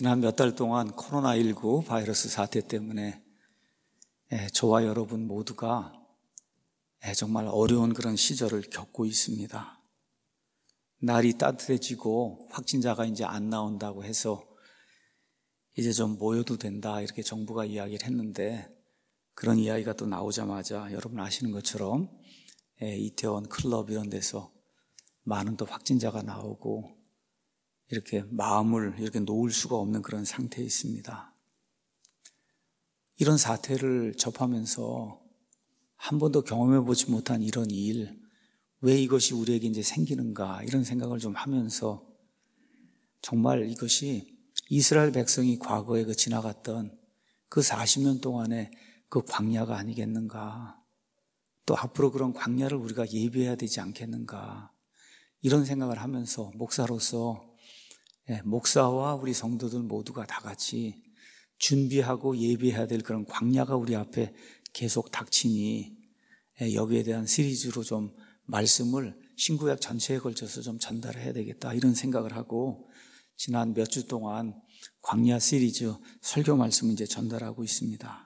지난 몇 달 동안 코로나19 바이러스 사태 때문에 저와 여러분 모두가 정말 어려운 그런 시절을 겪고 있습니다. 날이 따뜻해지고 확진자가 이제 안 나온다고 해서 이제 좀 모여도 된다 이렇게 정부가 이야기를 했는데, 그런 이야기가 또 나오자마자 여러분 아시는 것처럼 이태원 클럽 이런 데서 많은 또 확진자가 나오고 이렇게 마음을 이렇게 놓을 수가 없는 그런 상태에 있습니다. 이런 사태를 접하면서 한 번도 경험해보지 못한 이런 일, 왜 이것이 우리에게 이제 생기는가 이런 생각을 좀 하면서, 정말 이것이 이스라엘 백성이 과거에 그 지나갔던 그 40년 동안의 그 광야가 아니겠는가, 또 앞으로 그런 광야를 우리가 예비해야 되지 않겠는가, 이런 생각을 하면서 목사로서 목사와 우리 성도들 모두가 다 같이 준비하고 예비해야 될 그런 광야가 우리 앞에 계속 닥치니 여기에 대한 시리즈로 좀 말씀을 신구약 전체에 걸쳐서 좀 전달해야 되겠다 이런 생각을 하고, 지난 몇 주 동안 광야 시리즈 설교 말씀을 이제 전달하고 있습니다.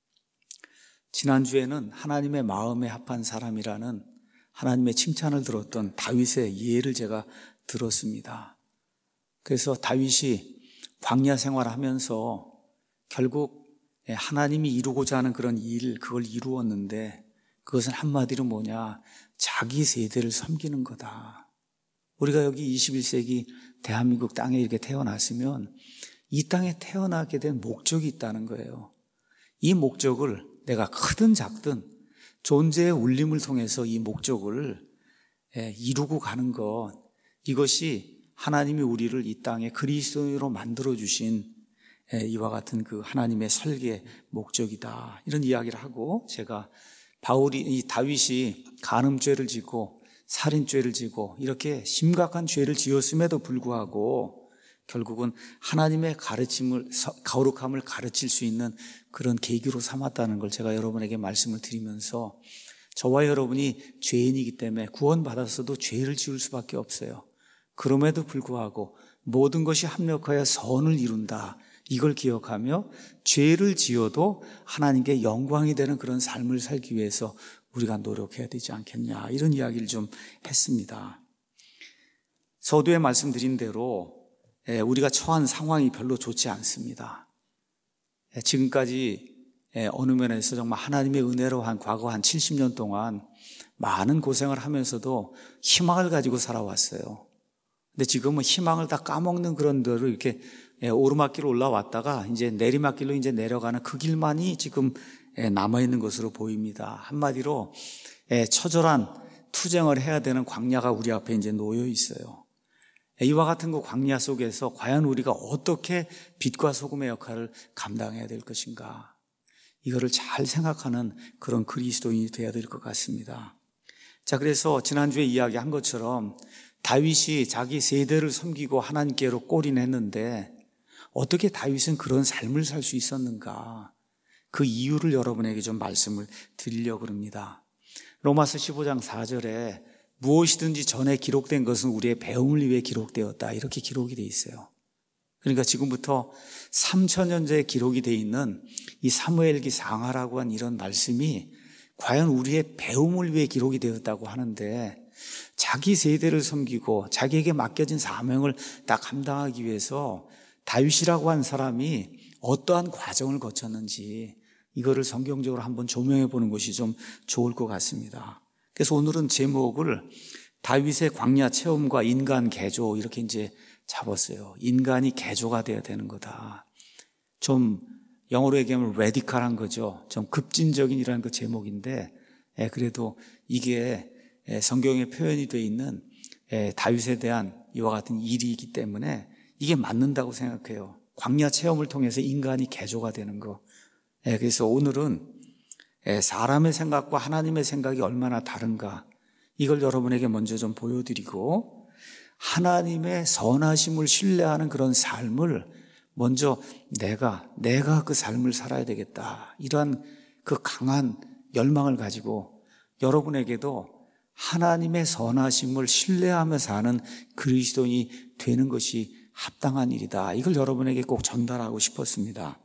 지난주에는 하나님의 마음에 합한 사람이라는 하나님의 칭찬을 들었던 다윗의 예를 제가 들었습니다. 그래서 다윗이 광야 생활하면서 결국 하나님이 이루고자 하는 그런 일, 그걸 이루었는데, 그것은 한마디로 뭐냐, 자기 세대를 섬기는 거다. 우리가 여기 21세기 대한민국 땅에 이렇게 태어났으면 이 땅에 태어나게 된 목적이 있다는 거예요. 이 목적을 내가 크든 작든 존재의 울림을 통해서 이 목적을 이루고 가는 것, 이것이 하나님이 우리를 이 땅에 그리스도인으로 만들어주신 이와 같은 그 하나님의 설계 목적이다, 이런 이야기를 하고, 제가 이 다윗이 간음죄를 지고 살인죄를 지고 이렇게 심각한 죄를 지었음에도 불구하고 결국은 하나님의 가르침을, 거룩함을 가르칠 수 있는 그런 계기로 삼았다는 걸 제가 여러분에게 말씀을 드리면서, 저와 여러분이 죄인이기 때문에 구원받았어도 죄를 지을 수밖에 없어요. 그럼에도 불구하고 모든 것이 합력하여 선을 이룬다, 이걸 기억하며 죄를 지어도 하나님께 영광이 되는 그런 삶을 살기 위해서 우리가 노력해야 되지 않겠냐, 이런 이야기를 좀 했습니다. 서두에 말씀드린 대로 우리가 처한 상황이 별로 좋지 않습니다. 지금까지 어느 면에서 정말 하나님의 은혜로 과거 한 70년 동안 많은 고생을 하면서도 희망을 가지고 살아왔어요. 근데 지금은 희망을 다 까먹는 그런 대로 이렇게 오르막길로 올라왔다가 이제 내리막길로 이제 내려가는 그 길만이 지금 남아있는 것으로 보입니다. 한마디로 처절한 투쟁을 해야 되는 광야가 우리 앞에 이제 놓여 있어요. 이와 같은 그 광야 속에서 과연 우리가 어떻게 빛과 소금의 역할을 감당해야 될 것인가, 이거를 잘 생각하는 그런 그리스도인이 되어야 될 것 같습니다. 자, 그래서 지난주에 이야기한 것처럼 다윗이 자기 세대를 섬기고 하나님께로 골인했는데 어떻게 다윗은 그런 삶을 살 수 있었는가, 그 이유를 여러분에게 좀 말씀을 드리려고 합니다. 로마서 15장 4절에 무엇이든지 전에 기록된 것은 우리의 배움을 위해 기록되었다, 이렇게 기록이 되어 있어요. 그러니까 지금부터 3000년 전에 기록이 되어 있는 이 사무엘기 상하라고 한 이런 말씀이 과연 우리의 배움을 위해 기록이 되었다고 하는데, 자기 세대를 섬기고 자기에게 맡겨진 사명을 다 감당하기 위해서 다윗이라고 한 사람이 어떠한 과정을 거쳤는지, 이거를 성경적으로 한번 조명해 보는 것이 좀 좋을 것 같습니다. 그래서 오늘은 제목을 다윗의 광야 체험과 인간 개조, 이렇게 이제 잡았어요. 인간이 개조가 되어야 되는 거다. 좀 영어로 얘기하면 레디컬한 거죠. 좀 급진적인이라는 그 제목인데, 그래도 이게 성경에 표현이 되어 있는 다윗에 대한 이와 같은 일이기 때문에 이게 맞는다고 생각해요. 광야 체험을 통해서 인간이 개조가 되는 거. 그래서 오늘은 사람의 생각과 하나님의 생각이 얼마나 다른가, 이걸 여러분에게 먼저 좀 보여드리고, 하나님의 선하심을 신뢰하는 그런 삶을 먼저 내가 그 삶을 살아야 되겠다, 이러한 그 강한 열망을 가지고 여러분에게도 하나님의 선하심을 신뢰하며 사는 그리스도인이 되는 것이 합당한 일이다. 이걸 여러분에게 꼭 전달하고 싶었습니다.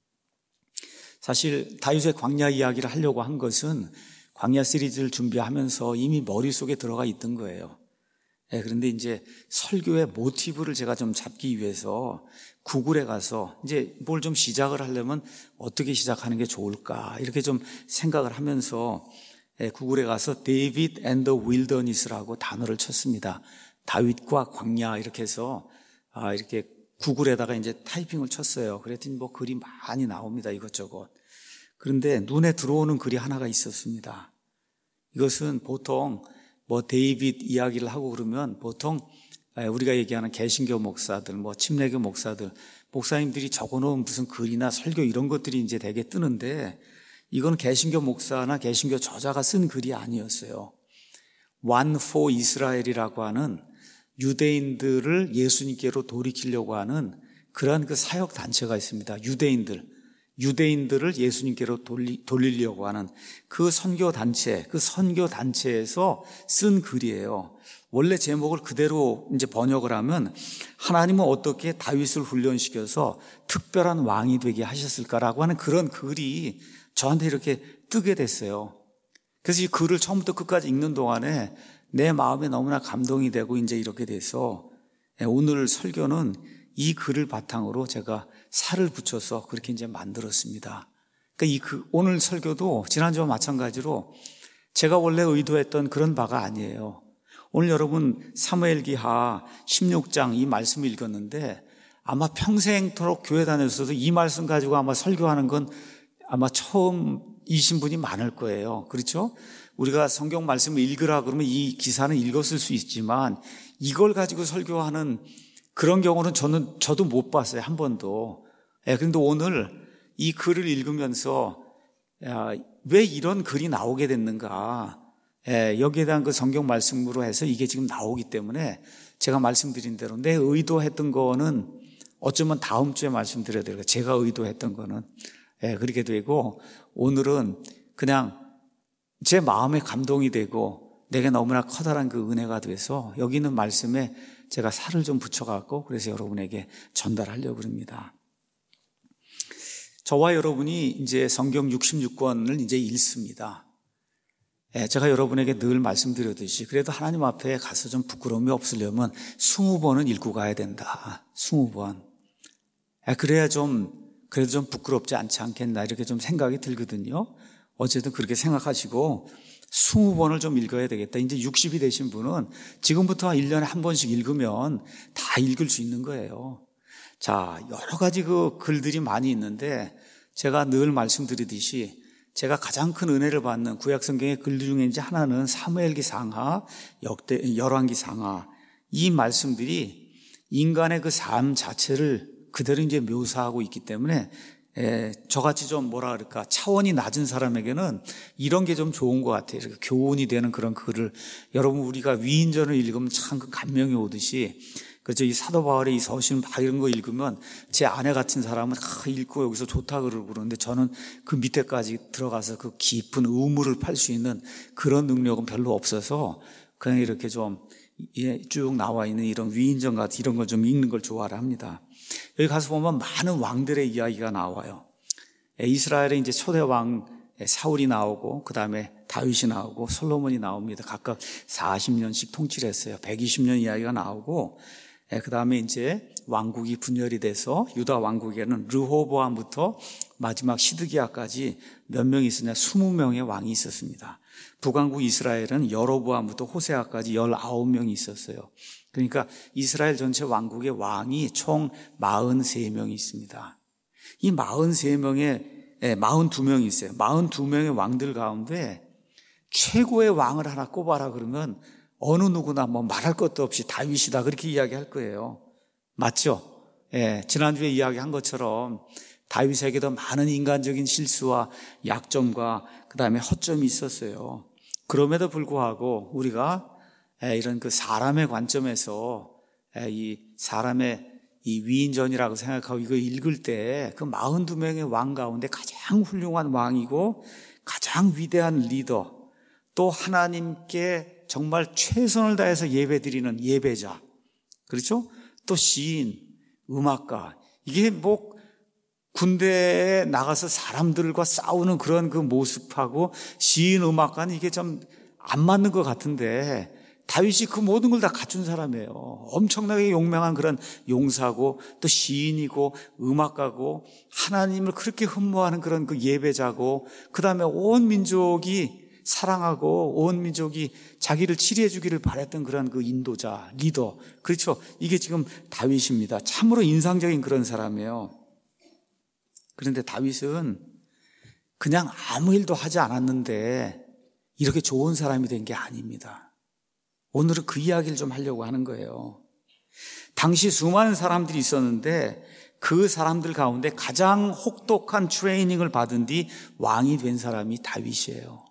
사실 다윗의 광야 이야기를 하려고 한 것은 광야 시리즈를 준비하면서 이미 머릿속에 들어가 있던 거예요. 그런데 이제 설교의 모티브를 제가 좀 잡기 위해서 구글에 가서 이제 뭘 좀 시작을 하려면 어떻게 시작하는 게 좋을까 이렇게 좀 생각을 하면서 구글에 가서 David and the Wilderness라고 단어를 쳤습니다. 다윗과 광야 이렇게 해서 이렇게 구글에다가 이제 타이핑을 쳤어요. 그랬더니 뭐 글이 많이 나옵니다. 이것저것. 그런데 눈에 들어오는 글이 하나가 있었습니다. 이것은 보통 뭐 데이빗 이야기를 하고 그러면 보통 우리가 얘기하는 개신교 목사들, 뭐 침례교 목사들, 목사님들이 적어놓은 무슨 글이나 설교 이런 것들이 이제 되게 뜨는데 이건 개신교 목사나 개신교 저자가 쓴 글이 아니었어요. One for Israel이라고 하는 유대인들을 예수님께로 돌이키려고 하는 그러한 그 사역 단체가 있습니다. 유대인들을 예수님께로 돌리려고 하는 그 선교 단체에서 쓴 글이에요. 원래 제목을 그대로 이제 번역을 하면 하나님은 어떻게 다윗을 훈련시켜서 특별한 왕이 되게 하셨을까라고 하는 그런 글이 저한테 이렇게 뜨게 됐어요. 그래서 이 글을 처음부터 끝까지 읽는 동안에 내 마음에 너무나 감동이 되고 이제 이렇게 돼서 오늘 설교는 이 글을 바탕으로 제가 살을 붙여서 그렇게 이제 만들었습니다. 그러니까 오늘 설교도 지난주와 마찬가지로 제가 원래 의도했던 그런 바가 아니에요. 오늘 여러분 사무엘기하 16장 이 말씀을 읽었는데 아마 평생토록 교회 다녔어도 이 말씀 가지고 아마 설교하는 건 아마 처음이신 분이 많을 거예요. 그렇죠? 우리가 성경 말씀을 읽으라 그러면 이 기사는 읽었을 수 있지만 이걸 가지고 설교하는 그런 경우는 저도 못 봤어요. 한 번도. 그런데 오늘 이 글을 읽으면서 왜 이런 글이 나오게 됐는가. 여기에 대한 그 성경 말씀으로 해서 이게 지금 나오기 때문에 제가 말씀드린 대로 내 의도했던 거는 어쩌면 다음 주에 말씀드려야 돼요. 제가 의도했던 거는. 그렇게 되고 오늘은 그냥 제 마음에 감동이 되고 내게 너무나 커다란 그 은혜가 돼서 여기 있는 말씀에 제가 살을 좀 붙여갖고 그래서 여러분에게 전달하려고 합니다. 저와 여러분이 이제 성경 66권을 이제 읽습니다. 제가 여러분에게 늘 말씀드렸듯이 그래도 하나님 앞에 가서 좀 부끄러움이 없으려면 20번은 읽고 가야 된다. 20번. 그래야 그래도 좀 부끄럽지 않지 않겠나 이렇게 좀 생각이 들거든요. 어쨌든 그렇게 생각하시고 20번을 좀 읽어야 되겠다. 이제 60이 되신 분은 지금부터 1년에 한 번씩 읽으면 다 읽을 수 있는 거예요. 자, 여러 가지 그 글들이 많이 있는데 제가 늘 말씀드리듯이 제가 가장 큰 은혜를 받는 구약성경의 글들 중에 이제 하나는 사무엘기 상하, 열왕기 상하 이 말씀들이 인간의 그 삶 자체를 그대로 이제 묘사하고 있기 때문에 저같이 좀 차원이 낮은 사람에게는 이런 게 좀 좋은 것 같아요. 이렇게 교훈이 되는 그런 글을 여러분 우리가 위인전을 읽으면 참 그 감명이 오듯이 그렇죠. 이 사도 바울의 이 서신 막 이런 거 읽으면 제 아내 같은 사람은 읽고 여기서 좋다 그러는데 저는 그 밑에까지 들어가서 그 깊은 우물을 팔 수 있는 그런 능력은 별로 없어서 그냥 이렇게 좀 쭉 나와 있는 이런 위인전 같은 이런 걸 좀 읽는 걸 좋아를 합니다. 여기 가서 보면 많은 왕들의 이야기가 나와요. 이스라엘의 이제 초대 왕 사울이 나오고 그 다음에 다윗이 나오고 솔로몬이 나옵니다. 각각 40년씩 통치를 했어요. 120년 이야기가 나오고 그 다음에 이제 왕국이 분열이 돼서 유다 왕국에는 르호보암부터 마지막 시드기야까지 몇 명이 있었냐? 20명의 왕이 있었습니다. 북왕국 이스라엘은 여로보암부터 호세아까지 19명이 있었어요. 그러니까 이스라엘 전체 왕국의 왕이 총 43명이 있습니다. 이 42명이 있어요. 42명의 왕들 가운데 최고의 왕을 하나 꼽아라 그러면 어느 누구나 뭐 말할 것도 없이 다윗이다 그렇게 이야기할 거예요. 맞죠? 지난주에 이야기한 것처럼 다윗에게도 많은 인간적인 실수와 약점과 그 다음에 허점이 있었어요. 그럼에도 불구하고 우리가 이런 그 사람의 관점에서 이 사람의 이 위인전이라고 생각하고 이거 읽을 때 그 42명의 왕 가운데 가장 훌륭한 왕이고 가장 위대한 리더 또 하나님께 정말 최선을 다해서 예배드리는 예배자 그렇죠? 또 시인 음악가. 이게 뭐 군대에 나가서 사람들과 싸우는 그런 그 모습하고 시인, 음악가는 이게 좀 안 맞는 것 같은데 다윗이 그 모든 걸 다 갖춘 사람이에요. 엄청나게 용맹한 그런 용사고 또 시인이고 음악가고 하나님을 그렇게 흠모하는 그런 그 예배자고 그다음에 온 민족이 사랑하고 온 민족이 자기를 치리해 주기를 바랬던 그런 그 인도자, 리더. 그렇죠. 이게 지금 다윗입니다. 참으로 인상적인 그런 사람이에요. 그런데 다윗은 그냥 아무 일도 하지 않았는데 이렇게 좋은 사람이 된 게 아닙니다. 오늘은 그 이야기를 좀 하려고 하는 거예요. 당시 수많은 사람들이 있었는데 그 사람들 가운데 가장 혹독한 트레이닝을 받은 뒤 왕이 된 사람이 다윗이에요.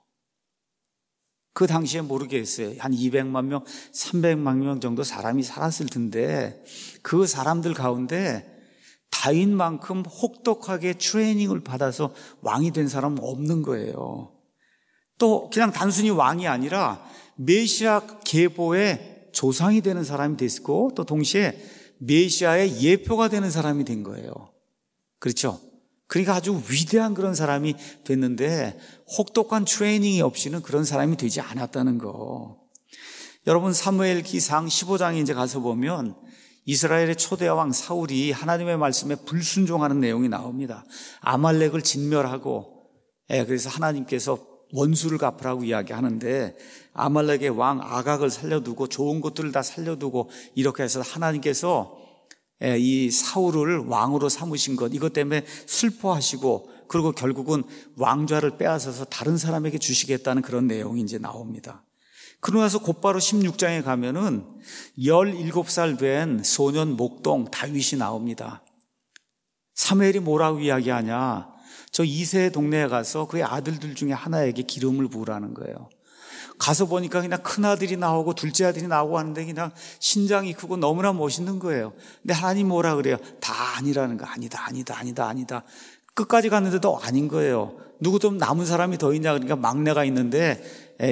그 당시에 모르겠어요. 한 200만 명, 300만 명 정도 사람이 살았을 텐데 그 사람들 가운데 다윗만큼 혹독하게 트레이닝을 받아서 왕이 된 사람은 없는 거예요. 또 그냥 단순히 왕이 아니라 메시아 계보의 조상이 되는 사람이 됐고 또 동시에 메시아의 예표가 되는 사람이 된 거예요. 그렇죠? 그러니까 아주 위대한 그런 사람이 됐는데 혹독한 트레이닝이 없이는 그런 사람이 되지 않았다는 거. 여러분 사무엘기상 15장에 이제 가서 보면 이스라엘의 초대 왕 사울이 하나님의 말씀에 불순종하는 내용이 나옵니다. 아말렉을 진멸하고 그래서 하나님께서 원수를 갚으라고 이야기하는데 아말렉의 왕 아각을 살려두고 좋은 것들을 다 살려두고 이렇게 해서 하나님께서 이 사울을 왕으로 삼으신 것 이것 때문에 슬퍼하시고 그리고 결국은 왕좌를 빼앗아서 다른 사람에게 주시겠다는 그런 내용이 이제 나옵니다. 그러고 나서 곧바로 16장에 가면은 17살 된 소년 목동 다윗이 나옵니다. 사무엘이 뭐라고 이야기하냐? 저 이세 동네에 가서 그의 아들들 중에 하나에게 기름을 부으라는 거예요. 가서 보니까 그냥 큰 아들이 나오고 둘째 아들이 나오고 하는데 그냥 신장이 크고 너무나 멋있는 거예요. 근데 하나님 뭐라 그래요? 다 아니라는 거. 아니다. 끝까지 갔는데도 아닌 거예요. 누구 좀 남은 사람이 더 있냐 그러니까 막내가 있는데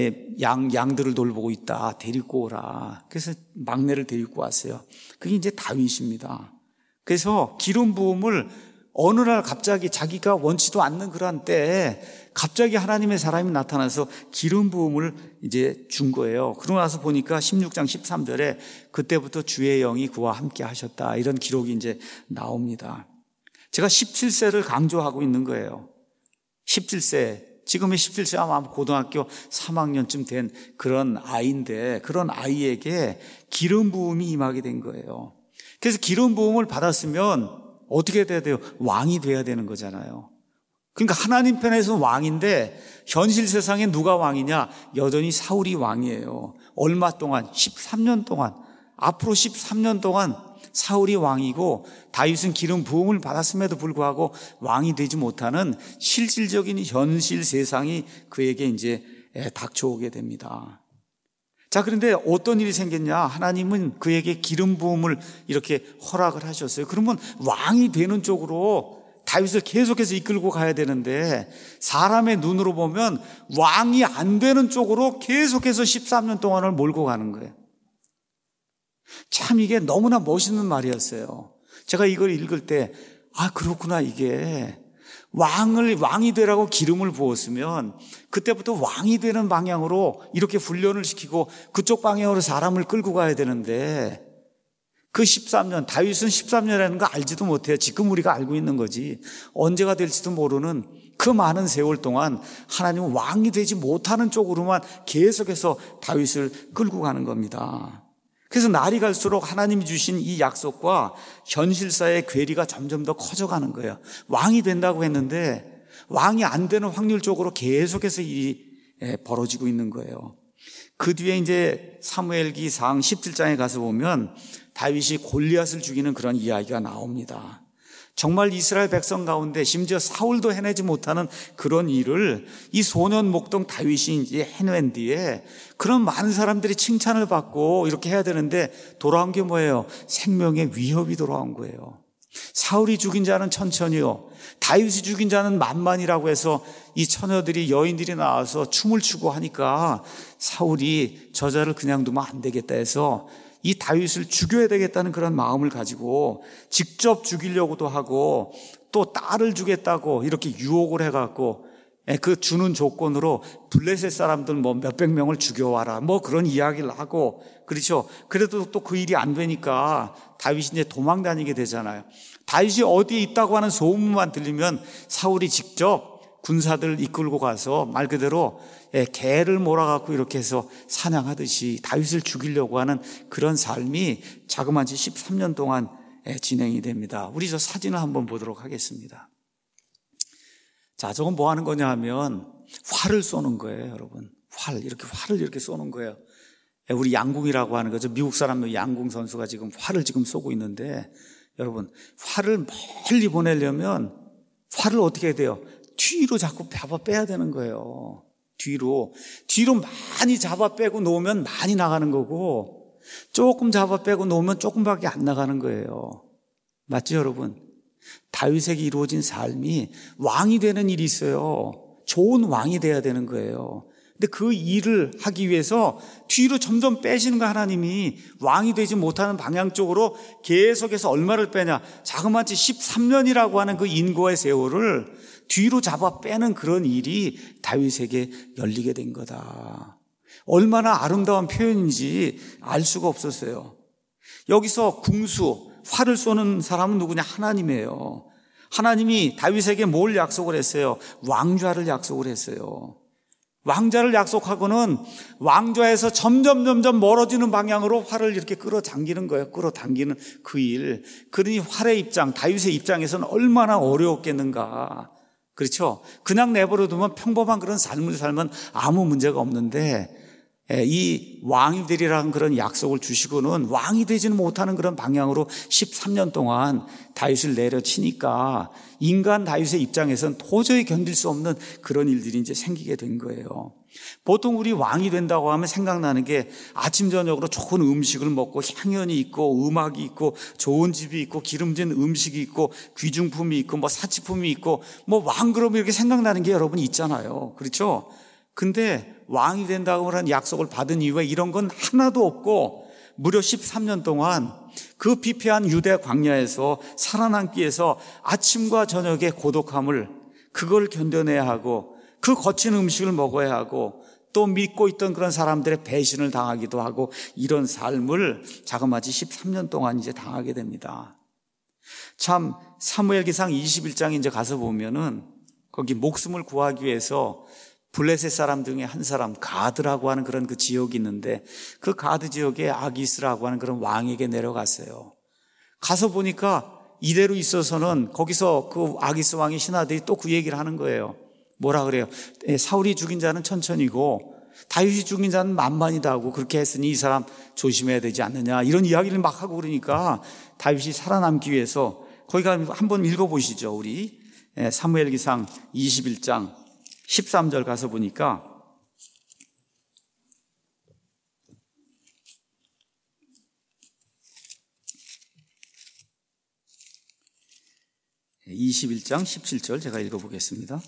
양들을 돌보고 있다. 데리고 오라. 그래서 막내를 데리고 왔어요. 그게 이제 다윗입니다. 그래서 기름 부음을 어느 날 갑자기 자기가 원치도 않는 그러한 때에 갑자기 하나님의 사람이 나타나서 기름 부음을 이제 준 거예요. 그러고 나서 보니까 16장 13절에 그때부터 주의 영이 그와 함께 하셨다. 이런 기록이 이제 나옵니다. 제가 17세를 강조하고 있는 거예요. 17세. 지금의 17세 아마 고등학교 3학년쯤 된 그런 아이인데 그런 아이에게 기름 부음이 임하게 된 거예요. 그래서 기름 부음을 받았으면 어떻게 돼야 돼요? 왕이 돼야 되는 거잖아요. 그러니까 하나님 편에서 왕인데 현실 세상에 누가 왕이냐? 여전히 사울이 왕이에요. 얼마 동안? 13년 동안. 앞으로 13년 동안 사울이 왕이고 다윗은 기름 부음을 받았음에도 불구하고 왕이 되지 못하는 실질적인 현실 세상이 그에게 이제 닥쳐오게 됩니다. 자, 그런데 어떤 일이 생겼냐? 하나님은 그에게 기름 부음을 이렇게 허락을 하셨어요. 그러면 왕이 되는 쪽으로 다윗을 계속해서 이끌고 가야 되는데 사람의 눈으로 보면 왕이 안 되는 쪽으로 계속해서 13년 동안을 몰고 가는 거예요. 참 이게 너무나 멋있는 말이었어요. 제가 이걸 읽을 때 그렇구나 이게. 왕이 되라고 기름을 부었으면 그때부터 왕이 되는 방향으로 이렇게 훈련을 시키고 그쪽 방향으로 사람을 끌고 가야 되는데 그 13년, 다윗은 13년이라는 거 알지도 못해요. 지금 우리가 알고 있는 거지. 언제가 될지도 모르는 그 많은 세월 동안 하나님은 왕이 되지 못하는 쪽으로만 계속해서 다윗을 끌고 가는 겁니다. 그래서 날이 갈수록 하나님이 주신 이 약속과 현실사의 괴리가 점점 더 커져가는 거예요. 왕이 된다고 했는데 왕이 안 되는 확률 쪽으로 계속해서 일이 벌어지고 있는 거예요. 그 뒤에 이제 사무엘기상 17장에 가서 보면 다윗이 골리앗을 죽이는 그런 이야기가 나옵니다. 정말 이스라엘 백성 가운데 심지어 사울도 해내지 못하는 그런 일을 이 소년 목동 다윗이 이제 해낸 뒤에 그런 많은 사람들이 칭찬을 받고 이렇게 해야 되는데 돌아온 게 뭐예요? 생명의 위협이 돌아온 거예요. 사울이 죽인 자는 천천히요, 다윗이 죽인 자는 만만이라고 해서 이 처녀들이 여인들이 나와서 춤을 추고 하니까 사울이 저자를 그냥 두면 안 되겠다 해서 이 다윗을 죽여야 되겠다는 그런 마음을 가지고 직접 죽이려고도 하고 또 딸을 주겠다고 이렇게 유혹을 해갖고 그 주는 조건으로 블레셋 사람들 뭐 몇백 명을 죽여와라 뭐 그런 이야기를 하고 그렇죠. 그래도 또 그 일이 안 되니까 다윗이 이제 도망 다니게 되잖아요. 다윗이 어디에 있다고 하는 소문만 들리면 사울이 직접 군사들 이끌고 가서 말 그대로 개를 몰아갖고 이렇게 해서 사냥하듯이 다윗을 죽이려고 하는 그런 삶이 자그마치 13년 동안 진행이 됩니다. 우리 저 사진을 한번 보도록 하겠습니다. 자, 저건 뭐 하는 거냐 하면 활을 쏘는 거예요, 여러분. 활을 이렇게 쏘는 거예요. 우리 양궁이라고 하는 거죠. 미국 사람 양궁 선수가 지금 활을 지금 쏘고 있는데 여러분, 활을 멀리 보내려면 활을 어떻게 해야 돼요? 뒤로 자꾸 잡아 빼야 되는 거예요. 뒤로 많이 잡아 빼고 놓으면 많이 나가는 거고 조금 잡아 빼고 놓으면 조금밖에 안 나가는 거예요. 맞죠, 여러분? 다윗에게 이루어진 삶이 왕이 되는 일이 있어요. 좋은 왕이 돼야 되는 거예요. 근데 그 일을 하기 위해서 뒤로 점점 빼시는 거 하나님이 왕이 되지 못하는 방향 쪽으로 계속해서 얼마를 빼냐. 자그마치 13년이라고 하는 그 인고의 세월을 뒤로 잡아 빼는 그런 일이 다윗에게 열리게 된 거다. 얼마나 아름다운 표현인지 알 수가 없었어요. 여기서 궁수, 활을 쏘는 사람은 누구냐? 하나님이에요. 하나님이 다윗에게 뭘 약속을 했어요? 왕좌를 약속을 했어요. 왕좌를 약속하고는 왕좌에서 점점 멀어지는 방향으로 활을 이렇게 끌어당기는 거예요. 끌어당기는 그 일. 그러니 활의 입장, 다윗의 입장에서는 얼마나 어려웠겠는가. 그렇죠? 그냥 내버려두면 평범한 그런 삶을 살면 아무 문제가 없는데 이 왕이 되리라는 그런 약속을 주시고는 왕이 되지는 못하는 그런 방향으로 13년 동안 다윗을 내려치니까 인간 다윗의 입장에서는 도저히 견딜 수 없는 그런 일들이 이제 생기게 된 거예요. 보통 우리 왕이 된다고 하면 생각나는 게 아침 저녁으로 좋은 음식을 먹고 향연이 있고 음악이 있고 좋은 집이 있고 기름진 음식이 있고 귀중품이 있고 뭐 사치품이 있고 뭐 왕그럼 이렇게 생각나는 게 여러분 있잖아요. 그렇죠? 근데 왕이 된다고 하는 약속을 받은 이후에 이런 건 하나도 없고 무려 13년 동안 그 피폐한 유대 광야에서 살아남기 위해서 아침과 저녁의 고독함을 그걸 견뎌내야 하고 그 거친 음식을 먹어야 하고 또 믿고 있던 그런 사람들의 배신을 당하기도 하고 이런 삶을 자그마치 13년 동안 이제 당하게 됩니다. 참 사무엘기상 21장에 이제 가서 보면은 거기 목숨을 구하기 위해서 블레셋 사람 중에 한 사람 가드라고 하는 그런 그 지역이 있는데 그 가드 지역에 아기스라고 하는 그런 왕에게 내려갔어요. 가서 보니까 이대로 있어서는 거기서 그 아기스 왕의 신하들이 또 그 얘기를 하는 거예요. 뭐라 그래요? 사울이 죽인 자는 천천히고 다윗이 죽인 자는 만만이다 하고 그렇게 했으니 이 사람 조심해야 되지 않느냐 이런 이야기를 막 하고 그러니까 다윗이 살아남기 위해서 거기가 한번 읽어보시죠. 우리 사무엘기상 21장 13절 가서 보니까 (21장 17절) 제가 읽어보겠습니다.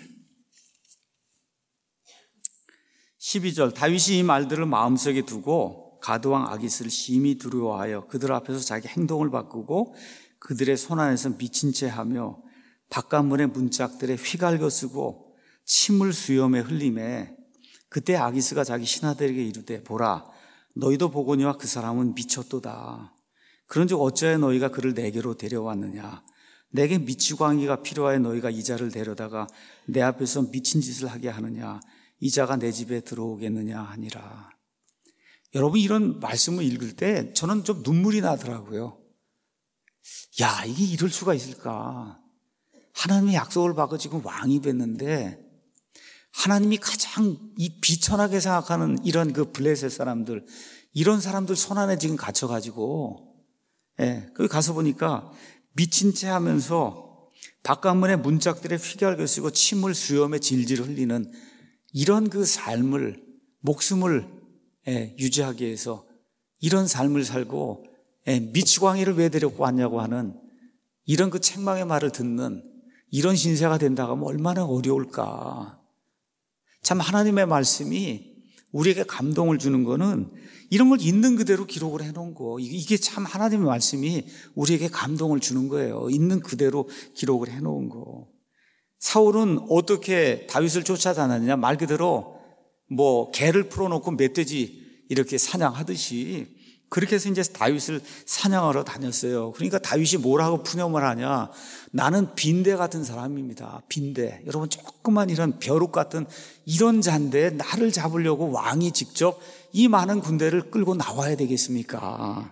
12절 다윗이 이 말들을 마음속에 두고 가드왕 아기스를 심히 두려워하여 그들 앞에서 자기 행동을 바꾸고 그들의 손안에서 미친 채 하며 바깥문의 문짝들에 휘갈겨 쓰고 침을 수염에 흘리매 그때 아기스가 자기 신하들에게 이르되 보라 너희도 보거니와 그 사람은 미쳤도다. 그런즉 어찌하여 너희가 그를 내게로 데려왔느냐. 내게 미치광이가 필요하여 너희가 이 자를 데려다가 내 앞에서 미친 짓을 하게 하느냐. 이 자가 내 집에 들어오겠느냐 하니라. 여러분 이런 말씀을 읽을 때 저는 좀 눈물이 나더라고요. 야, 이게 이럴 수가 있을까. 하나님의 약속을 받고 지금 왕이 됐는데 하나님이 가장 이 비천하게 생각하는 이런 그 블레셋 사람들, 이런 사람들 손 안에 지금 갇혀가지고, 거기 가서 보니까 미친 채 하면서 바깥문의 문짝들에 휘갈겨 쓰고 침을 수염에 질질 흘리는 이런 그 삶을, 목숨을 유지하기 위해서 이런 삶을 살고 미치광이를 왜 데리고 왔냐고 하는 이런 그 책망의 말을 듣는 이런 신세가 된다고 하면 얼마나 어려울까. 참 하나님의 말씀이 우리에게 감동을 주는 거는 이런 걸 있는 그대로 기록을 해놓은 거. 이게 참 하나님의 말씀이 우리에게 감동을 주는 거예요. 있는 그대로 기록을 해놓은 거. 사울은 어떻게 다윗을 쫓아다녔냐? 말 그대로 개를 풀어놓고 멧돼지 이렇게 사냥하듯이 그렇게 해서 이제 다윗을 사냥하러 다녔어요. 그러니까 다윗이 뭐라고 푸념을 하냐? 나는 빈대 같은 사람입니다. 빈대. 여러분, 조그만 이런 벼룩 같은 이런 잔데 나를 잡으려고 왕이 직접 이 많은 군대를 끌고 나와야 되겠습니까?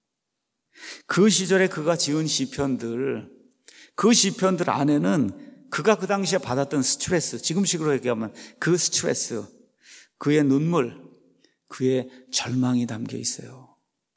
그 시절에 그가 지은 시편들, 그 시편들 안에는 그가 그 당시에 받았던 스트레스, 지금식으로 얘기하면 그 스트레스, 그의 눈물, 그의 절망이 담겨 있어요.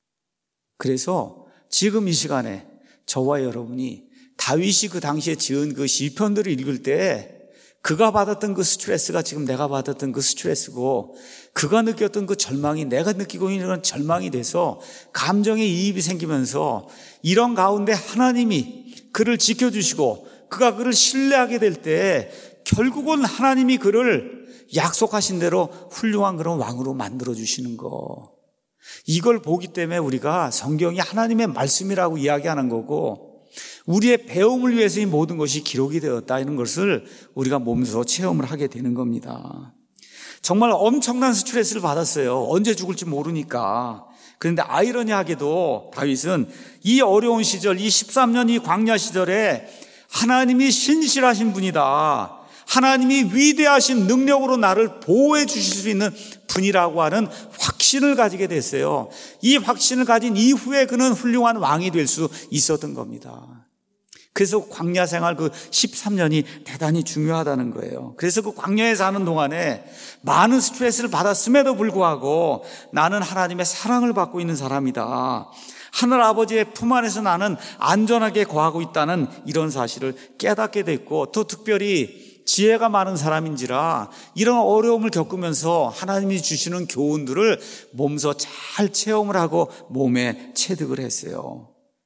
그래서 지금 이 시간에 저와 여러분이 다윗이 그 당시에 지은 그 시편들을 읽을 때 그가 받았던 그 스트레스가 지금 내가 받았던 그 스트레스고, 그가 느꼈던 그 절망이 내가 느끼고 있는 절망이 돼서 감정의 이입이 생기면서 이런 가운데 하나님이 그를 지켜주시고 그가 그를 신뢰하게 될 때 결국은 하나님이 그를 약속하신 대로 훌륭한 그런 왕으로 만들어주시는 거. 이걸 보기 때문에 우리가 성경이 하나님의 말씀이라고 이야기하는 거고, 우리의 배움을 위해서 이 모든 것이 기록이 되었다, 이런 것을 우리가 몸소 체험을 하게 되는 겁니다. 정말 엄청난 스트레스를 받았어요. 언제 죽을지 모르니까. 그런데 아이러니하게도 다윗은 이 어려운 시절, 이 13년 이 광야 시절에 하나님이 신실하신 분이다, 하나님이 위대하신 능력으로 나를 보호해 주실 수 있는 분이라고 하는 확신을 가지게 됐어요. 이 확신을 가진 이후에 그는 훌륭한 왕이 될 수 있었던 겁니다. 그래서 광야 생활 그 13년이 대단히 중요하다는 거예요. 그래서 그 광야에 사는 동안에 많은 스트레스를 받았음에도 불구하고 나는 하나님의 사랑을 받고 있는 사람이다, 하늘 아버지의 품 안에서 나는 안전하게 거하고 있다는 이런 사실을 깨닫게 됐고, 또 특별히 지혜가 많은 사람인지라 이런 어려움을 겪으면서 하나님이 주시는 교훈들을 몸소 잘 체험을 하고 몸에 체득을 했어요.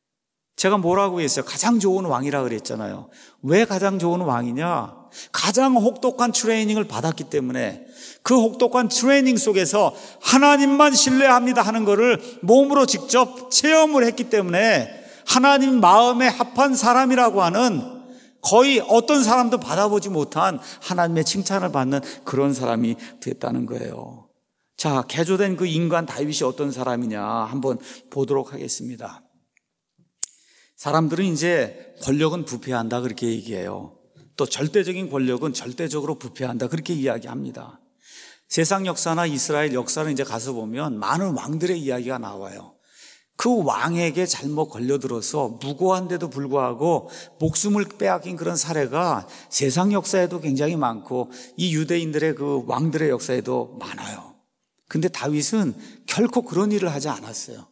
제가 뭐라고 했어요? 가장 좋은 왕이라 그랬잖아요. 왜 가장 좋은 왕이냐? 가장 혹독한 트레이닝을 받았기 때문에, 그 혹독한 트레이닝 속에서 하나님만 신뢰합니다 하는 것을 몸으로 직접 체험을 했기 때문에 하나님 마음에 합한 사람이라고 하는, 거의 어떤 사람도 받아보지 못한 하나님의 칭찬을 받는 그런 사람이 됐다는 거예요. 자, 개조된 그 인간 다윗이 어떤 사람이냐 한번 보도록 하겠습니다. 사람들은 이제 권력은 부패한다 그렇게 얘기해요. 또 절대적인 권력은 절대적으로 부패한다 그렇게 이야기합니다. 세상 역사나 이스라엘 역사를 이제 가서 보면 많은 왕들의 이야기가 나와요. 그 왕에게 잘못 걸려들어서 무고한데도 불구하고 목숨을 빼앗긴 그런 사례가 세상 역사에도 굉장히 많고 이 유대인들의 그 왕들의 역사에도 많아요. 근데 다윗은 결코 그런 일을 하지 않았어요.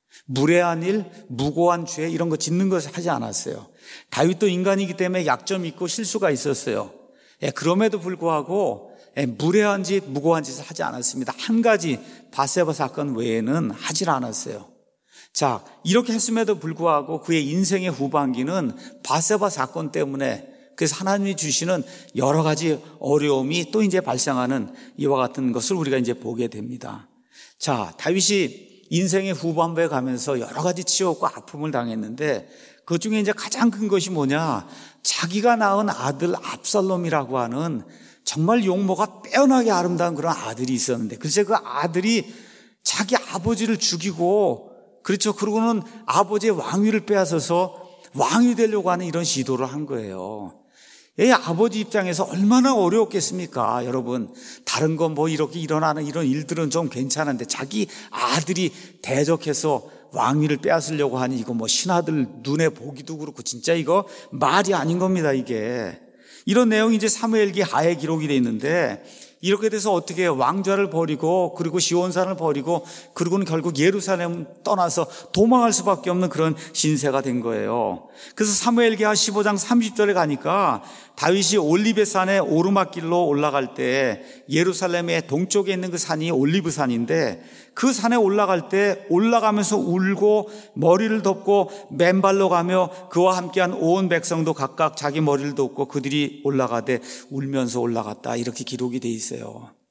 무례한 일, 무고한 죄 이런 거 짓는 것을 하지 않았어요. 다윗도 인간이기 때문에 약점이 있고 실수가 있었어요. 그럼에도 불구하고 무례한 짓, 무고한 짓을 하지 않았습니다. 한 가지 밧세바 사건 외에는 하질 않았어요. 자, 이렇게 했음에도 불구하고 그의 인생의 후반기는 밧세바 사건 때문에, 그래서 하나님이 주시는 여러 가지 어려움이 또 이제 발생하는 이와 같은 것을 우리가 이제 보게 됩니다. 자, 다윗이 인생의 후반부에 가면서 여러 가지 치욕과 아픔을 당했는데 그 중에 이제 가장 큰 것이 뭐냐? 자기가 낳은 아들 압살롬이라고 하는 정말 용모가 빼어나게 아름다운 그런 아들이 있었는데, 글쎄 그 아들이 자기 아버지를 죽이고, 그렇죠, 그러고는 아버지의 왕위를 빼앗아서 왕이 되려고 하는 이런 시도를 한 거예요. 이 아버지 입장에서 얼마나 어려웠겠습니까? 여러분, 다른 건 뭐 이렇게 일어나는 이런 일들은 좀 괜찮은데 자기 아들이 대적해서 왕위를 빼앗으려고 하니 이거 뭐 신하들 눈에 보기도 그렇고 진짜 이거 말이 아닌 겁니다, 이게. 이런 내용이 이제 사무엘기 하에 기록이 돼 있는데, 이렇게 돼서 어떻게 해요? 왕좌를 버리고 그리고 시온산을 버리고 그리고는 결국 예루살렘 떠나서 도망할 수밖에 없는 그런 신세가 된 거예요. 그래서 사무엘기하 15장 30절에 가니까 다윗이 올리브산의 오르막길로 올라갈 때, 예루살렘의 동쪽에 있는 그 산이 올리브산인데 그 산에 올라갈 때 올라가면서 울고 머리를 덮고 맨발로 가며 그와 함께한 온 백성도 각각 자기 머리를 덮고 그들이 올라가되 울면서 올라갔다, 이렇게 기록이 돼 있어요.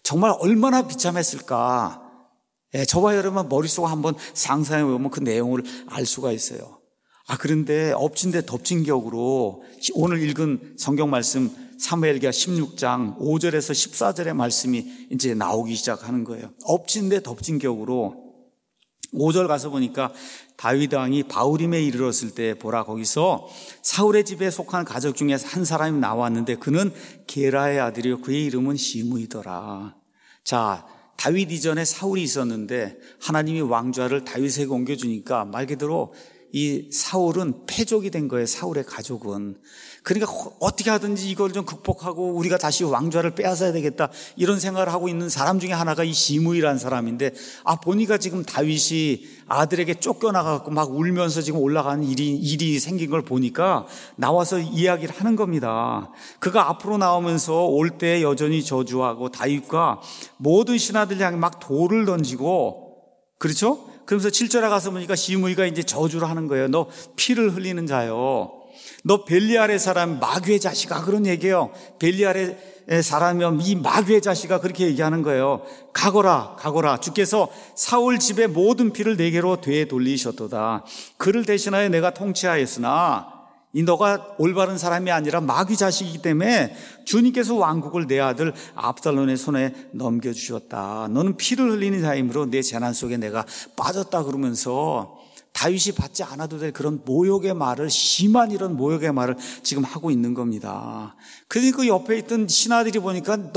정말 얼마나 비참했을까. 저와 여러분 머릿속에 한번 상상해 보면 그 내용을 알 수가 있어요. 그런데 엎친 데 덮친 격으로 오늘 읽은 성경 말씀 사무엘기하 16장 5절에서 14절의 말씀이 이제 나오기 시작하는 거예요. 엎친 데 덮친 격으로 5절 가서 보니까 다윗 왕이 바후림에 이르렀을 때 보라, 거기서 사울의 집에 속한 가족 중에 한 사람이 나왔는데 그는 게라의 아들이요 그의 이름은 시므이더라. 자, 다윗 이전에 사울이 있었는데 하나님이 왕좌를 다윗에게 옮겨주니까 말 그대로 이 사울은 패족이 된 거예요. 사울의 가족은. 그러니까 어떻게 하든지 이걸 좀 극복하고 우리가 다시 왕좌를 빼앗아야 되겠다, 이런 생각을 하고 있는 사람 중에 하나가 이 시므이라는 사람인데, 보니까 지금 다윗이 아들에게 쫓겨나가고 막 울면서 지금 올라가는 일이 생긴 걸 보니까 나와서 이야기를 하는 겁니다. 그가 앞으로 나오면서 올 때 여전히 저주하고 다윗과 모든 신하들 향해 막 돌을 던지고, 그렇죠? 그러면서 7절에 가서 보니까 시므이가 이제 저주를 하는 거예요. 너 피를 흘리는 자요, 너 벨리알의 사람 마귀의 자식아, 그런 얘기예요. 벨리알의 사람이면 이 마귀의 자식아, 그렇게 얘기하는 거예요. 가거라 주께서 사울 집의 모든 피를 내게로 되돌리셨도다. 그를 대신하여 내가 통치하였으나 이 너가 올바른 사람이 아니라 마귀 자식이기 때문에 주님께서 왕국을 내 아들 압살롬의 손에 넘겨주셨다. 너는 피를 흘리는 자이므로 내 재난 속에 내가 빠졌다. 그러면서 다윗이 받지 않아도 될 그런 모욕의 말을, 심한 이런 모욕의 말을 지금 하고 있는 겁니다. 그러니까 그 옆에 있던 신하들이 보니까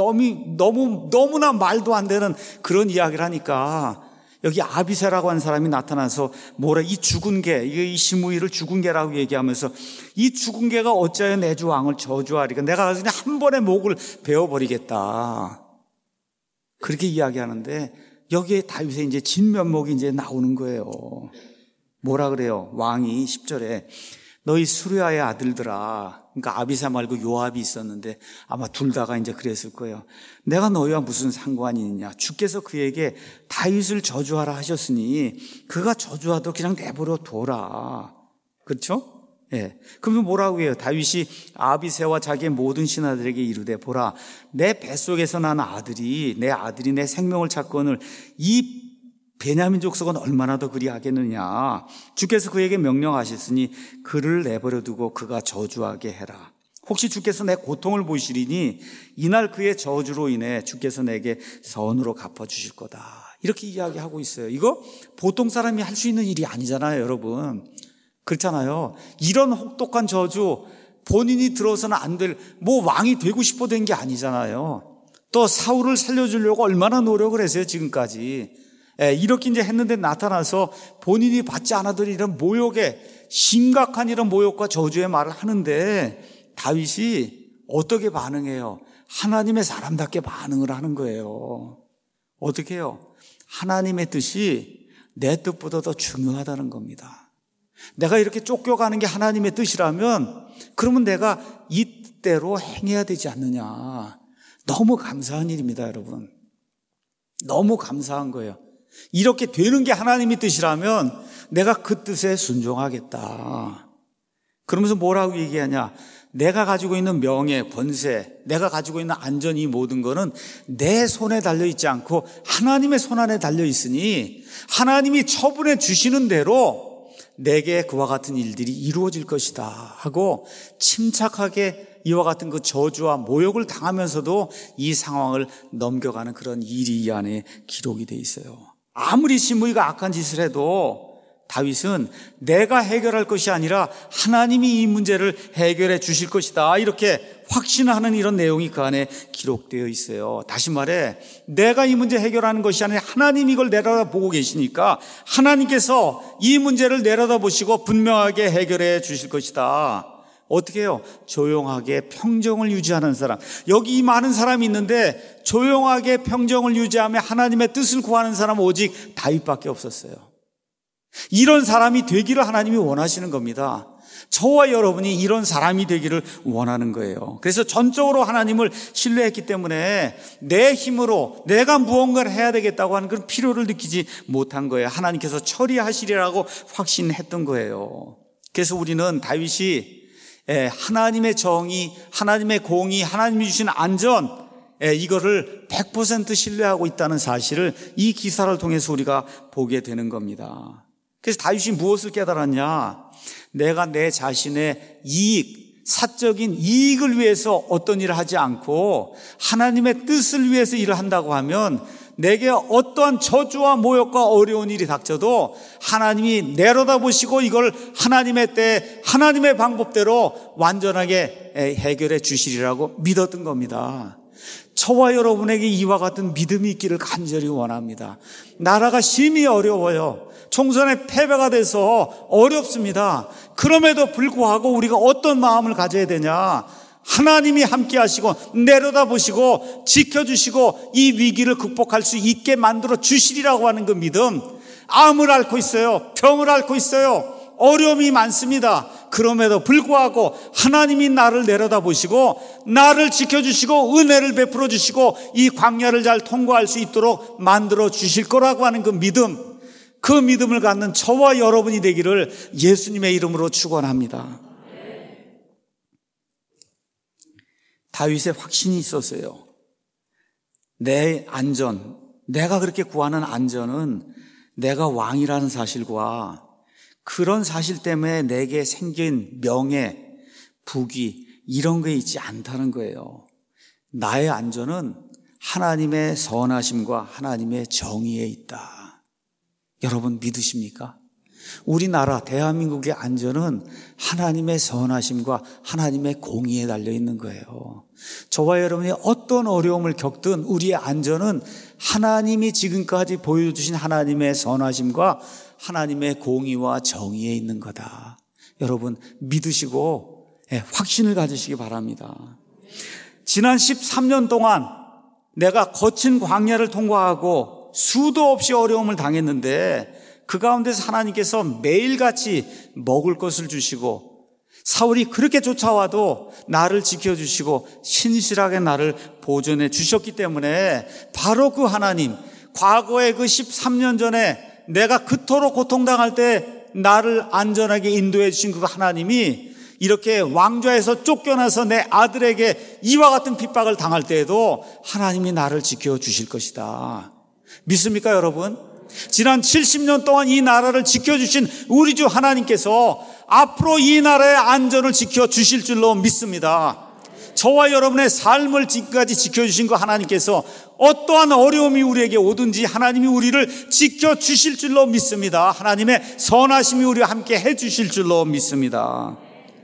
너무나 말도 안 되는 그런 이야기를 하니까 여기 아비새라고 하는 사람이 나타나서 이 죽은 개, 이 시므이를 죽은 개라고 얘기하면서 이 죽은 개가 어찌하여 내 주 왕을 저주하리까, 내가 가서 그냥 한 번에 목을 베어버리겠다, 그렇게 이야기하는데 여기에 다윗의 이제 진면목이 이제 나오는 거예요. 뭐라 그래요? 왕이 10절에 너희 수르야의 아들들아, 그러니까 아비사 말고 요압이 있었는데 아마 둘 다가 이제 그랬을 거예요. 내가 너희와 무슨 상관이 있냐? 주께서 그에게 다윗을 저주하라 하셨으니 그가 저주하도록 그냥 내버려 둬라. 그렇죠? 예. 그러면 뭐라고 해요? 다윗이 아비새와 자기의 모든 신하들에게 이르되 보라, 내 뱃속에서 난 아들이 내 생명을 찾거늘 이 베냐민 족속은 얼마나 더 그리하겠느냐. 주께서 그에게 명령하셨으니 그를 내버려 두고 그가 저주하게 해라. 혹시 주께서 내 고통을 보시리니 이날 그의 저주로 인해 주께서 내게 선으로 갚아주실 거다. 이렇게 이야기하고 있어요. 이거 보통 사람이 할 수 있는 일이 아니잖아요, 여러분. 그렇잖아요. 이런 혹독한 저주 본인이 들어서는 안 될, 왕이 되고 싶어 된 게 아니잖아요. 또 사울을 살려주려고 얼마나 노력을 했어요, 지금까지. 이렇게 이제 했는데 나타나서 본인이 받지 않아도 이런 모욕에, 심각한 이런 모욕과 저주의 말을 하는데 다윗이 어떻게 반응해요? 하나님의 사람답게 반응을 하는 거예요. 어떻게 해요? 하나님의 뜻이 내 뜻보다 더 중요하다는 겁니다. 내가 이렇게 쫓겨가는 게 하나님의 뜻이라면 그러면 내가 이 뜻대로 행해야 되지 않느냐. 너무 감사한 일입니다, 여러분. 너무 감사한 거예요. 이렇게 되는 게 하나님의 뜻이라면 내가 그 뜻에 순종하겠다. 그러면서 뭐라고 얘기하냐? 내가 가지고 있는 명예, 권세, 내가 가지고 있는 안전, 이 모든 거는 내 손에 달려있지 않고 하나님의 손 안에 달려있으니 하나님이 처분해 주시는 대로 내게 그와 같은 일들이 이루어질 것이다 하고 침착하게 이와 같은 그 저주와 모욕을 당하면서도 이 상황을 넘겨가는 그런 일이 이 안에 기록이 돼 있어요. 아무리 시므이가 악한 짓을 해도 다윗은 내가 해결할 것이 아니라 하나님이 이 문제를 해결해 주실 것이다, 이렇게 확신하는 이런 내용이 그 안에 기록되어 있어요. 다시 말해, 내가 이 문제 해결하는 것이 아니라 하나님이 이걸 내려다보고 계시니까 하나님께서 이 문제를 내려다보시고 분명하게 해결해 주실 것이다. 어떻게 해요? 조용하게 평정을 유지하는 사람. 여기 이 많은 사람이 있는데 조용하게 평정을 유지하며 하나님의 뜻을 구하는 사람은 오직 다윗밖에 없었어요. 이런 사람이 되기를 하나님이 원하시는 겁니다. 저와 여러분이 이런 사람이 되기를 원하는 거예요. 그래서 전적으로 하나님을 신뢰했기 때문에 내 힘으로 내가 무언가를 해야 되겠다고 하는 그런 필요를 느끼지 못한 거예요. 하나님께서 처리하시리라고 확신했던 거예요. 그래서 우리는 다윗이 하나님의 정의, 하나님의 공의, 하나님이 주신 안전, 이거를 100% 신뢰하고 있다는 사실을 이 기사를 통해서 우리가 보게 되는 겁니다. 그래서 다윗이 무엇을 깨달았냐? 내가 내 자신의 사적인 이익을 위해서 어떤 일을 하지 않고 하나님의 뜻을 위해서 일을 한다고 하면 내게 어떠한 저주와 모욕과 어려운 일이 닥쳐도 하나님이 내려다보시고 이걸 하나님의 때 하나님의 방법대로 완전하게 해결해 주시리라고 믿었던 겁니다. 저와 여러분에게 이와 같은 믿음이 있기를 간절히 원합니다. 나라가 심히 어려워요. 총선에 패배가 돼서 어렵습니다. 그럼에도 불구하고 우리가 어떤 마음을 가져야 되냐? 하나님이 함께 하시고 내려다보시고 지켜주시고 이 위기를 극복할 수 있게 만들어 주시리라고 하는 그 믿음. 암을 앓고 있어요. 병을 앓고 있어요. 어려움이 많습니다. 그럼에도 불구하고 하나님이 나를 내려다보시고 나를 지켜주시고 은혜를 베풀어 주시고 이 광야를 잘 통과할 수 있도록 만들어 주실 거라고 하는 그 믿음, 그 믿음을 갖는 저와 여러분이 되기를 예수님의 이름으로 축원합니다. 다윗의 확신이 있었어요. 내 안전, 내가 그렇게 구하는 안전은 내가 왕이라는 사실과 그런 사실 때문에 내게 생긴 명예, 부귀 이런 게 있지 않다는 거예요. 나의 안전은 하나님의 선하심과 하나님의 정의에 있다. 여러분 믿으십니까? 우리나라 대한민국의 안전은 하나님의 선하심과 하나님의 공의에 달려있는 거예요. 저와 여러분이 어떤 어려움을 겪든 우리의 안전은 하나님이 지금까지 보여주신 하나님의 선하심과 하나님의 공의와 정의에 있는 거다. 여러분 믿으시고 확신을 가지시기 바랍니다. 지난 13년 동안 내가 거친 광야를 통과하고 수도 없이 어려움을 당했는데 그 가운데서 하나님께서 매일같이 먹을 것을 주시고 사울이 그렇게 쫓아와도 나를 지켜주시고 신실하게 나를 보존해 주셨기 때문에 바로 그 하나님, 과거에 그 13년 전에 내가 그토록 고통당할 때 나를 안전하게 인도해 주신 그 하나님이 이렇게 왕좌에서 쫓겨나서 내 아들에게 이와 같은 핍박을 당할 때에도 하나님이 나를 지켜주실 것이다. 믿습니까 여러분? 지난 70년 동안 이 나라를 지켜주신 우리 주 하나님께서 앞으로 이 나라의 안전을 지켜주실 줄로 믿습니다. 저와 여러분의 삶을 지금까지 지켜주신 그 하나님께서 어떠한 어려움이 우리에게 오든지 하나님이 우리를 지켜주실 줄로 믿습니다. 하나님의 선하심이 우리와 함께 해주실 줄로 믿습니다.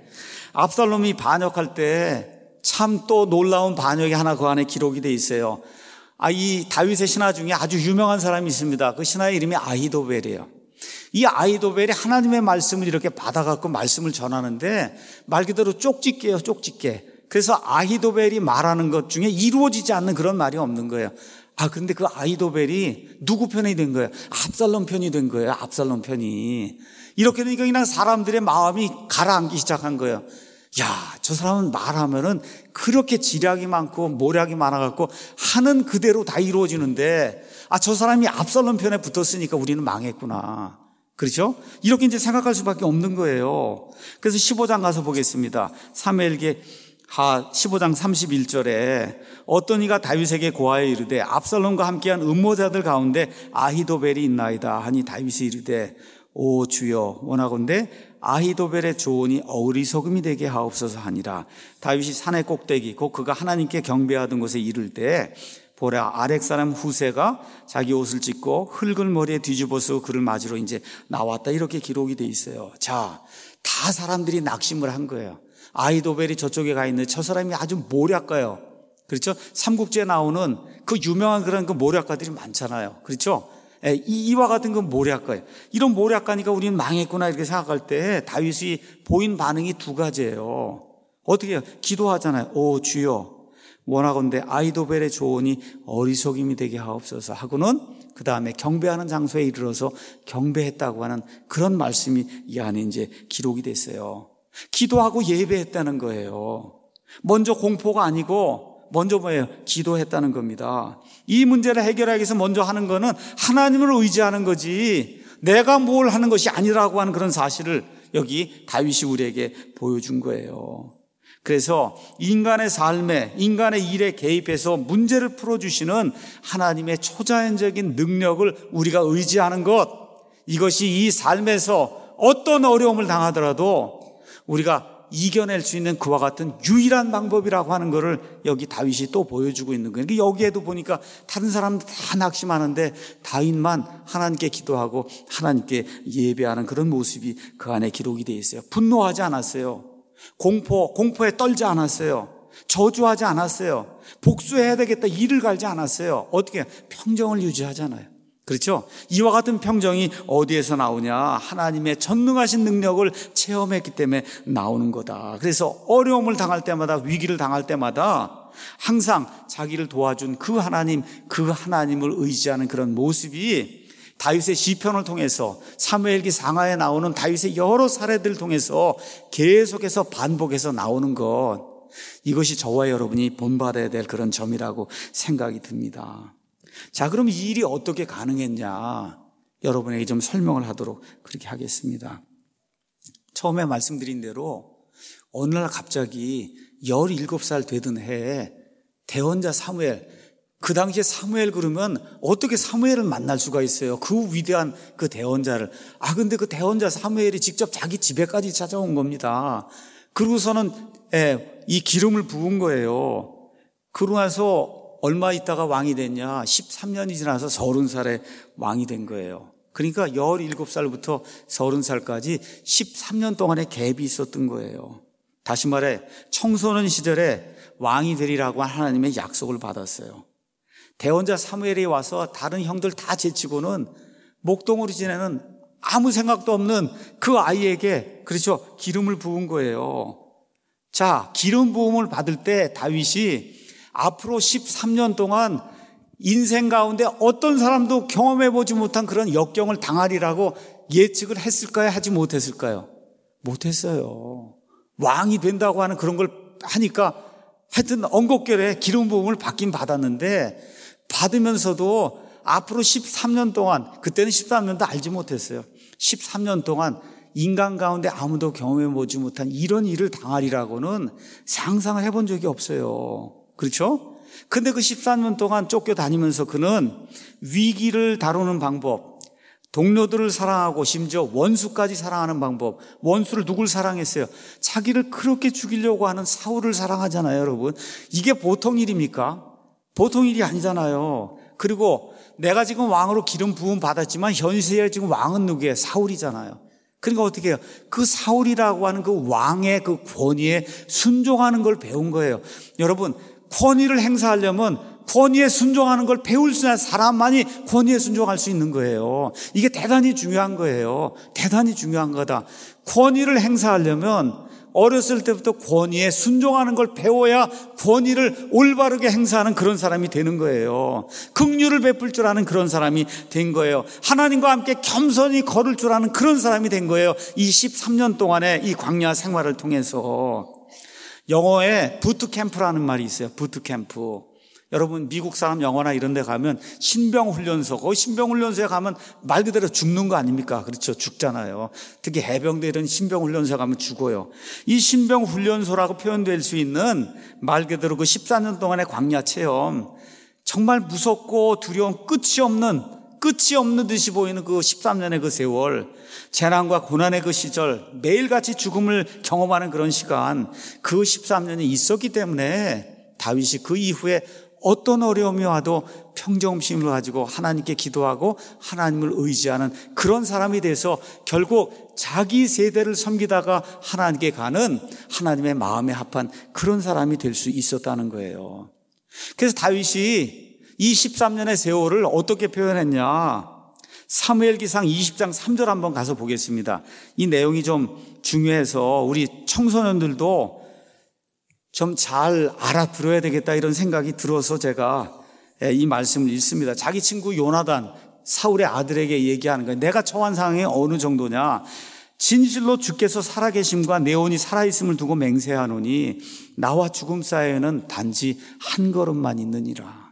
압살롬이 반역할 때 참 또 놀라운 반역이 하나 그 안에 기록이 돼 있어요. 이 다윗의 신하 중에 아주 유명한 사람이 있습니다. 그 신하의 이름이 아히도벨이에요. 이 아히도벨이 하나님의 말씀을 이렇게 받아갖고 말씀을 전하는데 말 그대로 쪽집게예요, 쪽집게. 그래서 아히도벨이 말하는 것 중에 이루어지지 않는 그런 말이 없는 거예요. 근데 그 아히도벨이 누구 편이 된 거예요? 압살롬 편이 된 거예요. 압살롬 편이. 이렇게 되니까 그냥 사람들의 마음이 가라앉기 시작한 거예요. 저 사람은 말하면은 그렇게 지략이 많고 모략이 많아갖고 하는 그대로 다 이루어지는데 저 사람이 압살롬 편에 붙었으니까 우리는 망했구나. 그렇죠? 이렇게 이제 생각할 수밖에 없는 거예요. 그래서 15장 가서 보겠습니다. 사무엘기 15장 31절에 어떤 이가 다윗에게 고하여 이르되 압살롬과 함께한 음모자들 가운데 아히도벨이 있나이다 하니 다윗이 이르되 오 주여 원하건대 아히도벨의 조언이 어리석음이 되게 하옵소서 하니라. 다윗이 산의 꼭대기 곧 그가 하나님께 경배하던 곳에 이를 때 보라 아렉 사람 후세가 자기 옷을 찢고 흙을 머리에 뒤집어서 그를 맞으러 이제 나왔다. 이렇게 기록이 돼 있어요. 다 사람들이 낙심을 한 거예요. 아히도벨이 저쪽에 가 있는데 저 사람이 아주 모략가요. 그렇죠? 삼국지에 나오는 그 유명한 그런 그 모략가들이 많잖아요. 그렇죠? 이와 같은 그 모략가예요. 이런 모략가니까 우리는 망했구나 이렇게 생각할 때 다윗이 보인 반응이 두 가지예요. 어떻게 해요? 기도하잖아요. 오 주여 원하건대 아히도벨의 조언이 어리석임이 되게 하옵소서 하고는 그 다음에 경배하는 장소에 이르러서 경배했다고 하는 그런 말씀이 이 안에 이제 기록이 됐어요. 기도하고 예배했다는 거예요. 먼저 공포가 아니고 먼저 뭐예요? 기도했다는 겁니다. 이 문제를 해결하기 위해서 먼저 하는 거는 하나님을 의지하는 거지 내가 뭘 하는 것이 아니라고 하는 그런 사실을 여기 다윗이 우리에게 보여준 거예요. 그래서 인간의 삶에, 인간의 일에 개입해서 문제를 풀어주시는 하나님의 초자연적인 능력을 우리가 의지하는 것, 이것이 이 삶에서 어떤 어려움을 당하더라도 우리가 이겨낼 수 있는 그와 같은 유일한 방법이라고 하는 것을 여기 다윗이 또 보여주고 있는 거예요. 여기에도 보니까 다른 사람들 다 낙심하는데 다윗만 하나님께 기도하고 하나님께 예배하는 그런 모습이 그 안에 기록이 되어 있어요. 분노하지 않았어요. 공포에 떨지 않았어요. 저주하지 않았어요. 복수해야 되겠다 이를 갈지 않았어요. 어떻게? 평정을 유지하잖아요. 그렇죠? 이와 같은 평정이 어디에서 나오냐? 하나님의 전능하신 능력을 체험했기 때문에 나오는 거다. 그래서 어려움을 당할 때마다, 위기를 당할 때마다 항상 자기를 도와준 그 하나님을 의지하는 그런 모습이 다윗의 시편을 통해서, 사무엘기 상하에 나오는 다윗의 여러 사례들을 통해서 계속해서 반복해서 나오는 것, 이것이 저와 여러분이 본받아야 될 그런 점이라고 생각이 듭니다. 자, 그럼 이 일이 어떻게 가능했냐? 여러분에게 좀 설명을 하도록 그렇게 하겠습니다. 처음에 말씀드린 대로 어느 날 갑자기 17살 되던 해에 대언자 사무엘, 그 당시에 사무엘 그러면 어떻게 사무엘을 만날 수가 있어요? 그 위대한 그 대언자를. 근데 그 대언자 사무엘이 직접 자기 집에까지 찾아온 겁니다. 그러고서는 이 기름을 부은 거예요. 그러고 나서 얼마 있다가 왕이 됐냐? 13년이 지나서 30살에 왕이 된 거예요. 그러니까 17살부터 30살까지 13년 동안의 갭이 있었던 거예요. 다시 말해 청소년 시절에 왕이 되리라고 하나님의 약속을 받았어요. 대언자 사무엘이 와서 다른 형들 다 제치고는 목동으로 지내는 아무 생각도 없는 그 아이에게, 그렇죠, 기름을 부은 거예요. 자, 기름 부음을 받을 때 다윗이 앞으로 13년 동안 인생 가운데 어떤 사람도 경험해보지 못한 그런 역경을 당하리라고 예측을 했을까요? 하지 못했을까요? 못했어요. 왕이 된다고 하는 그런 걸 하니까 하여튼 엉겁결에 기름 부음을 받긴 받았는데, 받으면서도 앞으로 13년 동안, 그때는 13년도 알지 못했어요. 13년 동안 인간 가운데 아무도 경험해보지 못한 이런 일을 당하리라고는 상상을 해본 적이 없어요. 그렇죠? 근데 그 13년 동안 쫓겨다니면서 그는 위기를 다루는 방법, 동료들을 사랑하고 심지어 원수까지 사랑하는 방법, 원수를 누굴 사랑했어요? 자기를 그렇게 죽이려고 하는 사울을 사랑하잖아요, 여러분. 이게 보통 일입니까? 보통 일이 아니잖아요. 그리고 내가 지금 왕으로 기름 부음 받았지만 현세에 지금 왕은 누구예요? 사울이잖아요. 그러니까 어떻게 해요? 그 사울이라고 하는 그 왕의 그 권위에 순종하는 걸 배운 거예요. 여러분, 권위를 행사하려면 권위에 순종하는 걸 배울 수 있는 사람만이 권위에 순종할 수 있는 거예요. 이게 대단히 중요한 거예요. 대단히 중요한 거다. 권위를 행사하려면 어렸을 때부터 권위에 순종하는 걸 배워야 권위를 올바르게 행사하는 그런 사람이 되는 거예요. 긍휼을 베풀 줄 아는 그런 사람이 된 거예요. 하나님과 함께 겸손히 걸을 줄 아는 그런 사람이 된 거예요. 이 13년 동안의 이 광야 생활을 통해서. 영어에 부트캠프라는 말이 있어요. 부트캠프. 여러분 미국 사람 영어나 이런 데 가면 신병훈련소, 거기 신병훈련소에 가면 말 그대로 죽는 거 아닙니까? 그렇죠. 죽잖아요. 특히 해병대 이런 신병훈련소에 가면 죽어요. 이 신병훈련소라고 표현될 수 있는 말 그대로 그 14년 동안의 광야 체험, 정말 무섭고 두려운 끝이 없는 듯이 보이는 그 13년의 그 세월, 재난과 고난의 그 시절, 매일같이 죽음을 경험하는 그런 시간, 그 13년이 있었기 때문에 다윗이 그 이후에 어떤 어려움이 와도 평정심을 가지고 하나님께 기도하고 하나님을 의지하는 그런 사람이 돼서 결국 자기 세대를 섬기다가 하나님께 가는 하나님의 마음에 합한 그런 사람이 될 수 있었다는 거예요. 그래서 다윗이 이 13년의 세월을 어떻게 표현했냐? 사무엘기상 20장 3절 한번 가서 보겠습니다. 이 내용이 좀 중요해서 우리 청소년들도 좀 잘 알아들어야 되겠다 이런 생각이 들어서 제가 이 말씀을 읽습니다. 자기 친구 요나단, 사울의 아들에게 얘기하는 거예요. 내가 처한 상황이 어느 정도냐? 진실로 주께서 살아계심과 내 혼이 살아있음을 두고 맹세하노니 나와 죽음 사이에는 단지 한 걸음만 있느니라.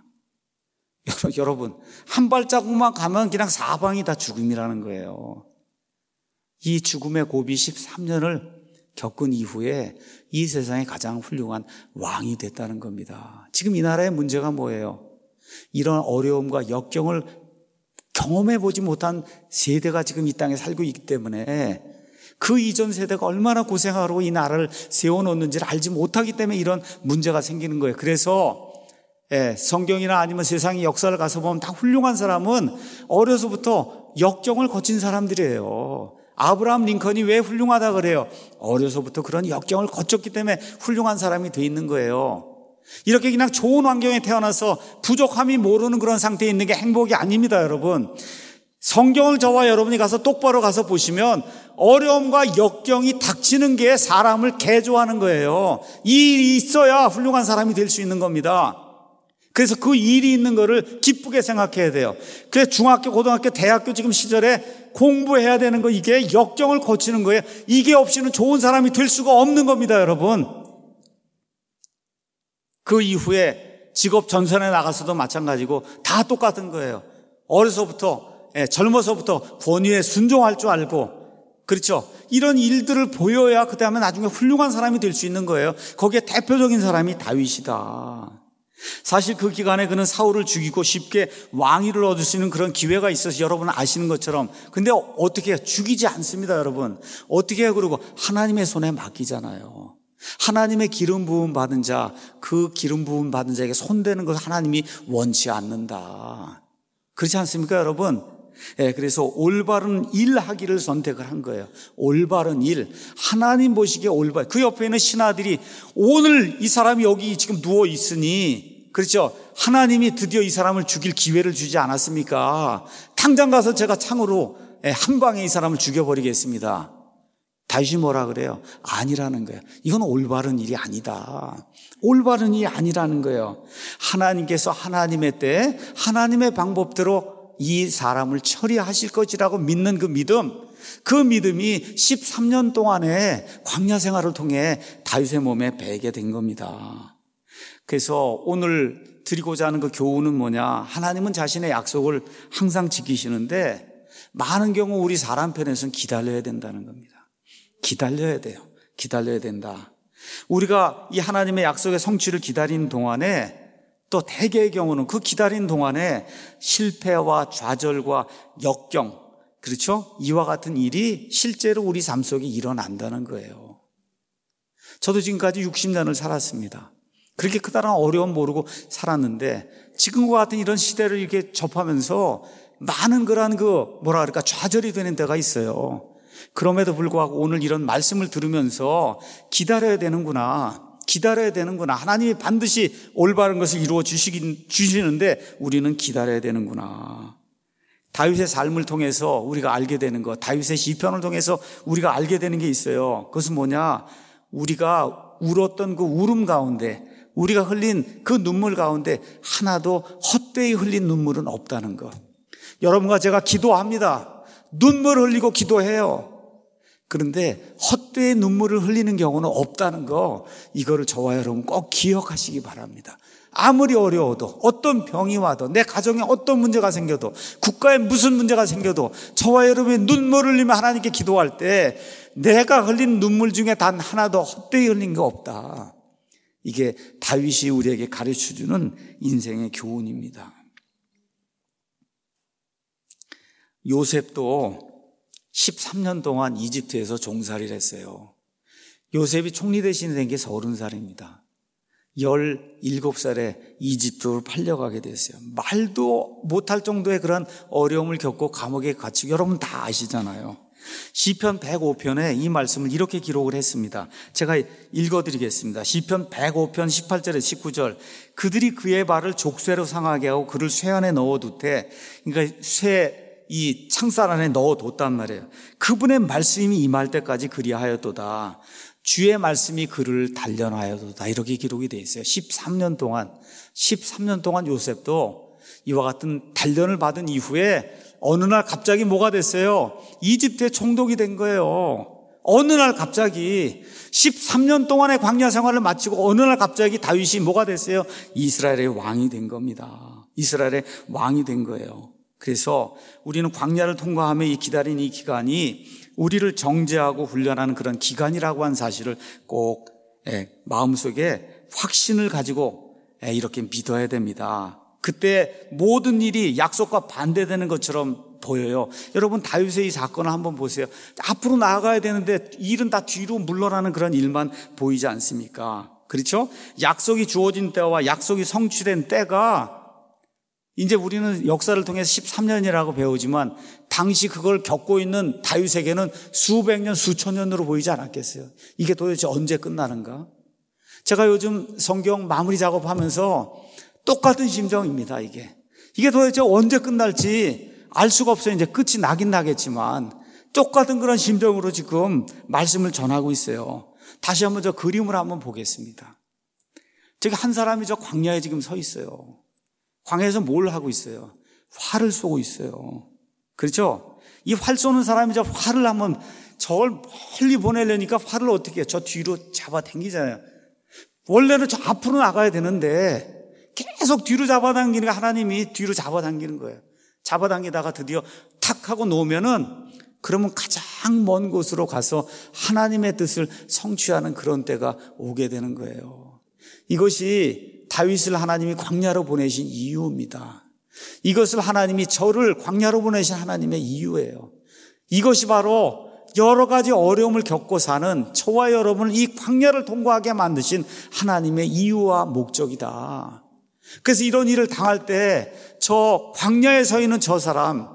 여러분, 한 발자국만 가면 그냥 사방이 다 죽음이라는 거예요. 이 죽음의 고비 13년을 겪은 이후에 이 세상에 가장 훌륭한 왕이 됐다는 겁니다. 지금 이 나라의 문제가 뭐예요? 이런 어려움과 역경을 경험해보지 못한 세대가 지금 이 땅에 살고 있기 때문에 그 이전 세대가 얼마나 고생하고 이 나라를 세워놓는지를 알지 못하기 때문에 이런 문제가 생기는 거예요. 그래서 성경이나 아니면 세상의 역사를 가서 보면 다 훌륭한 사람은 어려서부터 역경을 거친 사람들이에요. 아브라함 링컨이 왜 훌륭하다 그래요? 어려서부터 그런 역경을 거쳤기 때문에 훌륭한 사람이 돼 있는 거예요. 이렇게 그냥 좋은 환경에 태어나서 부족함이 모르는 그런 상태에 있는 게 행복이 아닙니다, 여러분. 성경을 저와 여러분이 가서 똑바로 가서 보시면 어려움과 역경이 닥치는 게 사람을 개조하는 거예요. 이 일이 있어야 훌륭한 사람이 될 수 있는 겁니다. 그래서 그 일이 있는 거를 기쁘게 생각해야 돼요. 그래서 중학교, 고등학교, 대학교 지금 시절에 공부해야 되는 거, 이게 역경을 거치는 거예요. 이게 없이는 좋은 사람이 될 수가 없는 겁니다, 여러분. 그 이후에 직업 전선에 나가서도 마찬가지고 다 똑같은 거예요. 어려서부터, 젊어서부터 권위에 순종할 줄 알고, 그렇죠? 이런 일들을 보여야 그 다음에 나중에 훌륭한 사람이 될 수 있는 거예요. 거기에 대표적인 사람이 다윗이다. 사실 그 기간에 그는 사울을 죽이고 쉽게 왕위를 얻을 수 있는 그런 기회가 있어서 여러분 아시는 것처럼, 근데 어떻게 해요? 죽이지 않습니다, 여러분. 어떻게 해요? 그리고 하나님의 손에 맡기잖아요. 하나님의 기름 부음 받은 자, 그 기름 부음 받은 자에게 손대는 것을 하나님이 원치 않는다. 그렇지 않습니까, 여러분? 그래서 올바른 일 하기를 선택을 한 거예요. 올바른 일, 하나님 보시기에 올바른. 그 옆에 있는 신하들이 오늘 이 사람이 여기 지금 누워 있으니, 그렇죠? 하나님이 드디어 이 사람을 죽일 기회를 주지 않았습니까? 당장 가서 제가 창으로 한 방에 이 사람을 죽여버리겠습니다. 다윗이 뭐라 그래요? 아니라는 거예요. 이건 올바른 일이 아니다. 올바른 일이 아니라는 거예요. 하나님께서 하나님의 때에 하나님의 방법대로 이 사람을 처리하실 것이라고 믿는 그 믿음, 그 믿음이 13년 동안의 광야 생활을 통해 다윗의 몸에 배게 된 겁니다. 그래서 오늘 드리고자 하는 그 교훈은 뭐냐? 하나님은 자신의 약속을 항상 지키시는데 많은 경우 우리 사람 편에서는 기다려야 된다는 겁니다. 기다려야 돼요. 기다려야 된다. 우리가 이 하나님의 약속의 성취를 기다리는 동안에 또 대개의 경우는 그 기다리는 동안에 실패와 좌절과 역경, 그렇죠? 이와 같은 일이 실제로 우리 삶 속에 일어난다는 거예요. 저도 지금까지 60년을 살았습니다. 그렇게 크다란 어려움 모르고 살았는데 지금과 같은 이런 시대를 이렇게 접하면서 많은 그런 좌절이 되는 때가 있어요. 그럼에도 불구하고 오늘 이런 말씀을 들으면서 기다려야 되는구나. 하나님이 반드시 올바른 것을 이루어 주시는데 우리는 기다려야 되는구나. 다윗의 삶을 통해서 우리가 알게 되는 것, 다윗의 시편을 통해서 우리가 알게 되는 게 있어요. 그것은 뭐냐? 우리가 울었던 그 울음 가운데, 우리가 흘린 그 눈물 가운데 하나도 헛되이 흘린 눈물은 없다는 것. 여러분과 제가 기도합니다. 눈물을 흘리고 기도해요. 그런데 헛되이 눈물을 흘리는 경우는 없다는 거, 이거를 저와 여러분 꼭 기억하시기 바랍니다. 아무리 어려워도, 어떤 병이 와도, 내 가정에 어떤 문제가 생겨도, 국가에 무슨 문제가 생겨도 저와 여러분이 눈물을 흘리며 하나님께 기도할 때 내가 흘린 눈물 중에 단 하나도 헛되이 흘린 거 없다. 이게 다윗이 우리에게 가르쳐주는 인생의 교훈입니다. 요셉도 13년 동안 이집트에서 종살이를 했어요. 요셉이 총리 대신이 된 게 30살입니다. 17살에 이집트로 팔려가게 됐어요. 말도 못할 정도의 그런 어려움을 겪고 감옥에 갇히고, 여러분 다 아시잖아요. 시편 105편에 이 말씀을 이렇게 기록을 했습니다. 제가 읽어드리겠습니다. 시편 105편 18절에 19절. 그들이 그의 발을 족쇄로 상하게 하고 그를 쇠 안에 넣어두되, 그러니까 이 창살 안에 넣어뒀단 말이에요. 그분의 말씀이 임할 때까지 그리하였도다. 주의 말씀이 그를 단련하여도다. 이렇게 기록이 되어 있어요. 13년 동안 요셉도 이와 같은 단련을 받은 이후에 어느 날 갑자기 뭐가 됐어요? 이집트에 총독이 된 거예요. 어느 날 갑자기 13년 동안의 광야 생활을 마치고 어느 날 갑자기 다윗이 뭐가 됐어요? 이스라엘의 왕이 된 겁니다. 이스라엘의 왕이 된 거예요. 그래서 우리는 광야를 통과하며 이 기다린 이 기간이 우리를 정죄하고 훈련하는 그런 기간이라고 하는 사실을 꼭 마음속에 확신을 가지고 이렇게 믿어야 됩니다. 그때 모든 일이 약속과 반대되는 것처럼 보여요. 여러분, 다윗의 이 사건을 한번 보세요. 앞으로 나아가야 되는데 일은 다 뒤로 물러나는 그런 일만 보이지 않습니까? 그렇죠? 약속이 주어진 때와 약속이 성취된 때가 이제 우리는 역사를 통해서 13년이라고 배우지만 당시 그걸 겪고 있는 다윗에게는 수백 년, 수천 년으로 보이지 않았겠어요? 이게 도대체 언제 끝나는가? 제가 요즘 성경 마무리 작업하면서 똑같은 심정입니다. 이게 도대체 언제 끝날지 알 수가 없어요. 이제 끝이 나긴 나겠지만 똑같은 그런 심정으로 지금 말씀을 전하고 있어요. 다시 한번 저 그림을 한번 보겠습니다. 저기 한 사람이 저 광야에 지금 서 있어요. 광야에서 뭘 하고 있어요? 활을 쏘고 있어요. 그렇죠? 이 활 쏘는 사람이 저 활을 한번 저걸 멀리 보내려니까 활을 어떻게 해요? 저 뒤로 잡아당기잖아요. 원래는 저 앞으로 나가야 되는데 계속 뒤로 잡아당기니까 하나님이 뒤로 잡아당기는 거예요. 잡아당기다가 드디어 탁 하고 놓으면은 그러면 가장 먼 곳으로 가서 하나님의 뜻을 성취하는 그런 때가 오게 되는 거예요. 이것이 다윗을 하나님이 광야로 보내신 이유입니다. 이것을 하나님이 저를 광야로 보내신 하나님의 이유예요. 이것이 바로 여러 가지 어려움을 겪고 사는 저와 여러분을 이 광야를 통과하게 만드신 하나님의 이유와 목적이다. 그래서 이런 일을 당할 때 저 광야에 서 있는 저 사람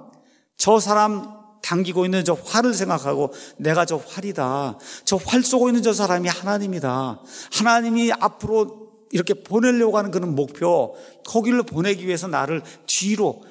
당기고 있는 저 활을 생각하고 내가 저 활이다. 저 활 쏘고 있는 저 사람이 하나님이다. 하나님이 앞으로 이렇게 보내려고 하는 그런 목표, 거기를 보내기 위해서 나를 뒤로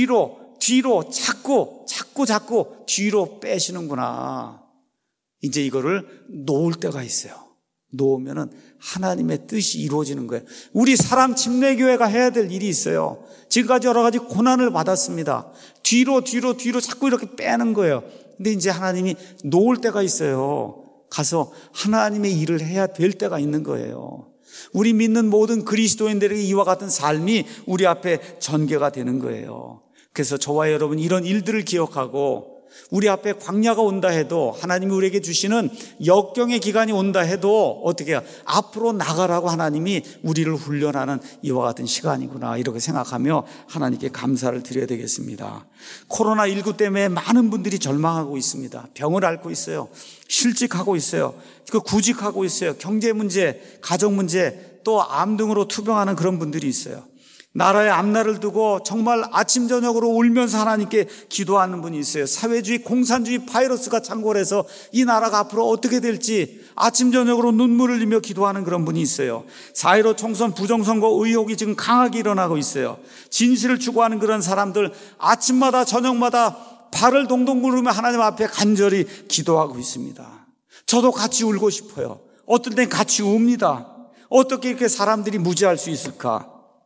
자꾸 뒤로 빼시는구나. 이제 이거를 놓을 때가 있어요. 놓으면은 하나님의 뜻이 이루어지는 거예요. 우리 사람 침례교회가 해야 될 일이 있어요. 지금까지 여러 가지 고난을 받았습니다. 뒤로 자꾸 이렇게 빼는 거예요. 근데 이제 하나님이 놓을 때가 있어요. 가서 하나님의 일을 해야 될 때가 있는 거예요. 우리 믿는 모든 그리스도인들에게 이와 같은 삶이 우리 앞에 전개가 되는 거예요. 그래서 저와 여러분 이런 일들을 기억하고 우리 앞에 광야가 온다 해도 하나님이 우리에게 주시는 역경의 기간이 온다 해도 어떻게 해요? 앞으로 나가라고 하나님이 우리를 훈련하는 이와 같은 시간이구나 이렇게 생각하며 하나님께 감사를 드려야 되겠습니다. 코로나19 때문에 많은 분들이 절망하고 있습니다. 병을 앓고 있어요. 실직하고 있어요. 구직하고 있어요. 경제 문제, 가정 문제, 또 암 등으로 투병하는 그런 분들이 있어요. 나라의 앞날을 두고 정말 아침 저녁으로 울면서 하나님께 기도하는 분이 있어요. 사회주의 공산주의 바이러스가 창궐해서 이 나라가 앞으로 어떻게 될지 아침 저녁으로 눈물을 흘리며 기도하는 그런 분이 있어요. 4.15 총선 부정선거 의혹이 지금 강하게 일어나고 있어요. 진실을 추구하는 그런 사람들 아침마다 저녁마다 발을 동동 구르며 하나님 앞에 간절히 기도하고 있습니다. 저도 같이 울고 싶어요. 어떨 땐 같이 웁니다. 어떻게 이렇게 사람들이 무지할 수 있을까?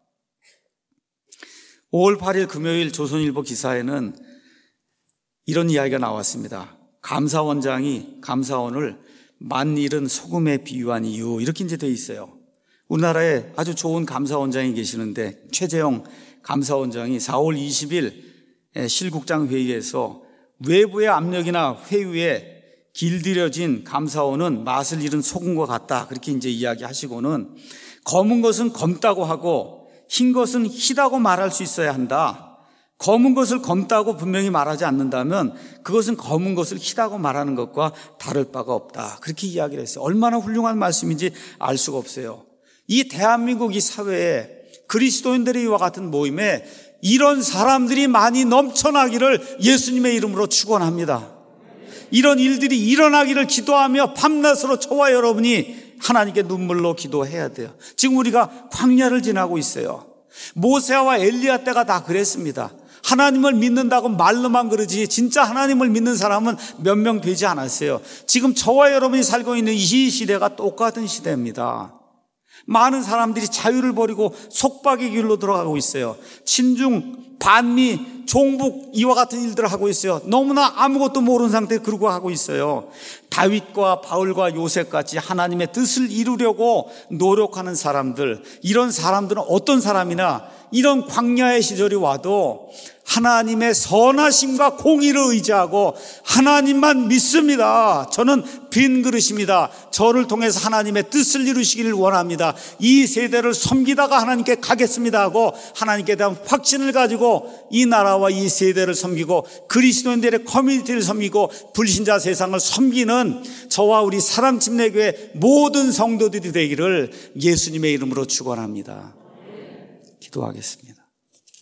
5월 8일 금요일 조선일보 기사에는 이런 이야기가 나왔습니다. 감사원장이 감사원을 만일은 소금에 비유한 이유 이렇게 이제 돼 있어요. 우리나라에 아주 좋은 감사원장이 계시는데 최재형 감사원장이 4월 20일 실국장 회의에서 외부의 압력이나 회유에 길들여진 감사원은 맛을 잃은 소금과 같다 그렇게 이제 이야기하시고는 검은 것은 검다고 하고 흰 것은 희다고 말할 수 있어야 한다. 검은 것을 검다고 분명히 말하지 않는다면 그것은 검은 것을 희다고 말하는 것과 다를 바가 없다. 그렇게 이야기를 했어요. 얼마나 훌륭한 말씀인지 알 수가 없어요. 이 대한민국 이 사회에 그리스도인들의 이와 같은 모임에 이런 사람들이 많이 넘쳐나기를 예수님의 이름으로 축원합니다. 이런 일들이 일어나기를 기도하며 밤낮으로 저와 여러분이 하나님께 눈물로 기도해야 돼요. 지금 우리가 광야를 지나고 있어요. 모세와 엘리야 때가 다 그랬습니다. 하나님을 믿는다고 말로만 그러지 진짜 하나님을 믿는 사람은 몇 명 되지 않았어요. 지금 저와 여러분이 살고 있는 이 시대가 똑같은 시대입니다. 많은 사람들이 자유를 버리고 속박의 길로 들어가고 있어요. 친중, 반미, 종북 이와 같은 일들을 하고 있어요. 너무나 아무것도 모르는 상태에 그러고 하고 있어요. 다윗과 바울과 요셉같이 하나님의 뜻을 이루려고 노력하는 사람들, 이런 사람들은 어떤 사람이나 이런 광야의 시절이 와도 하나님의 선하심과 공의를 의지하고 하나님만 믿습니다. 저는 빈 그릇입니다. 저를 통해서 하나님의 뜻을 이루시기를 원합니다. 이 세대를 섬기다가 하나님께 가겠습니다 하고 하나님께 대한 확신을 가지고 이 나라와 이 세대를 섬기고 그리스도인들의 커뮤니티를 섬기고 불신자 세상을 섬기는 저와 우리 사랑침례교회 모든 성도들이 되기를 예수님의 이름으로 축원합니다. 기도하겠습니다.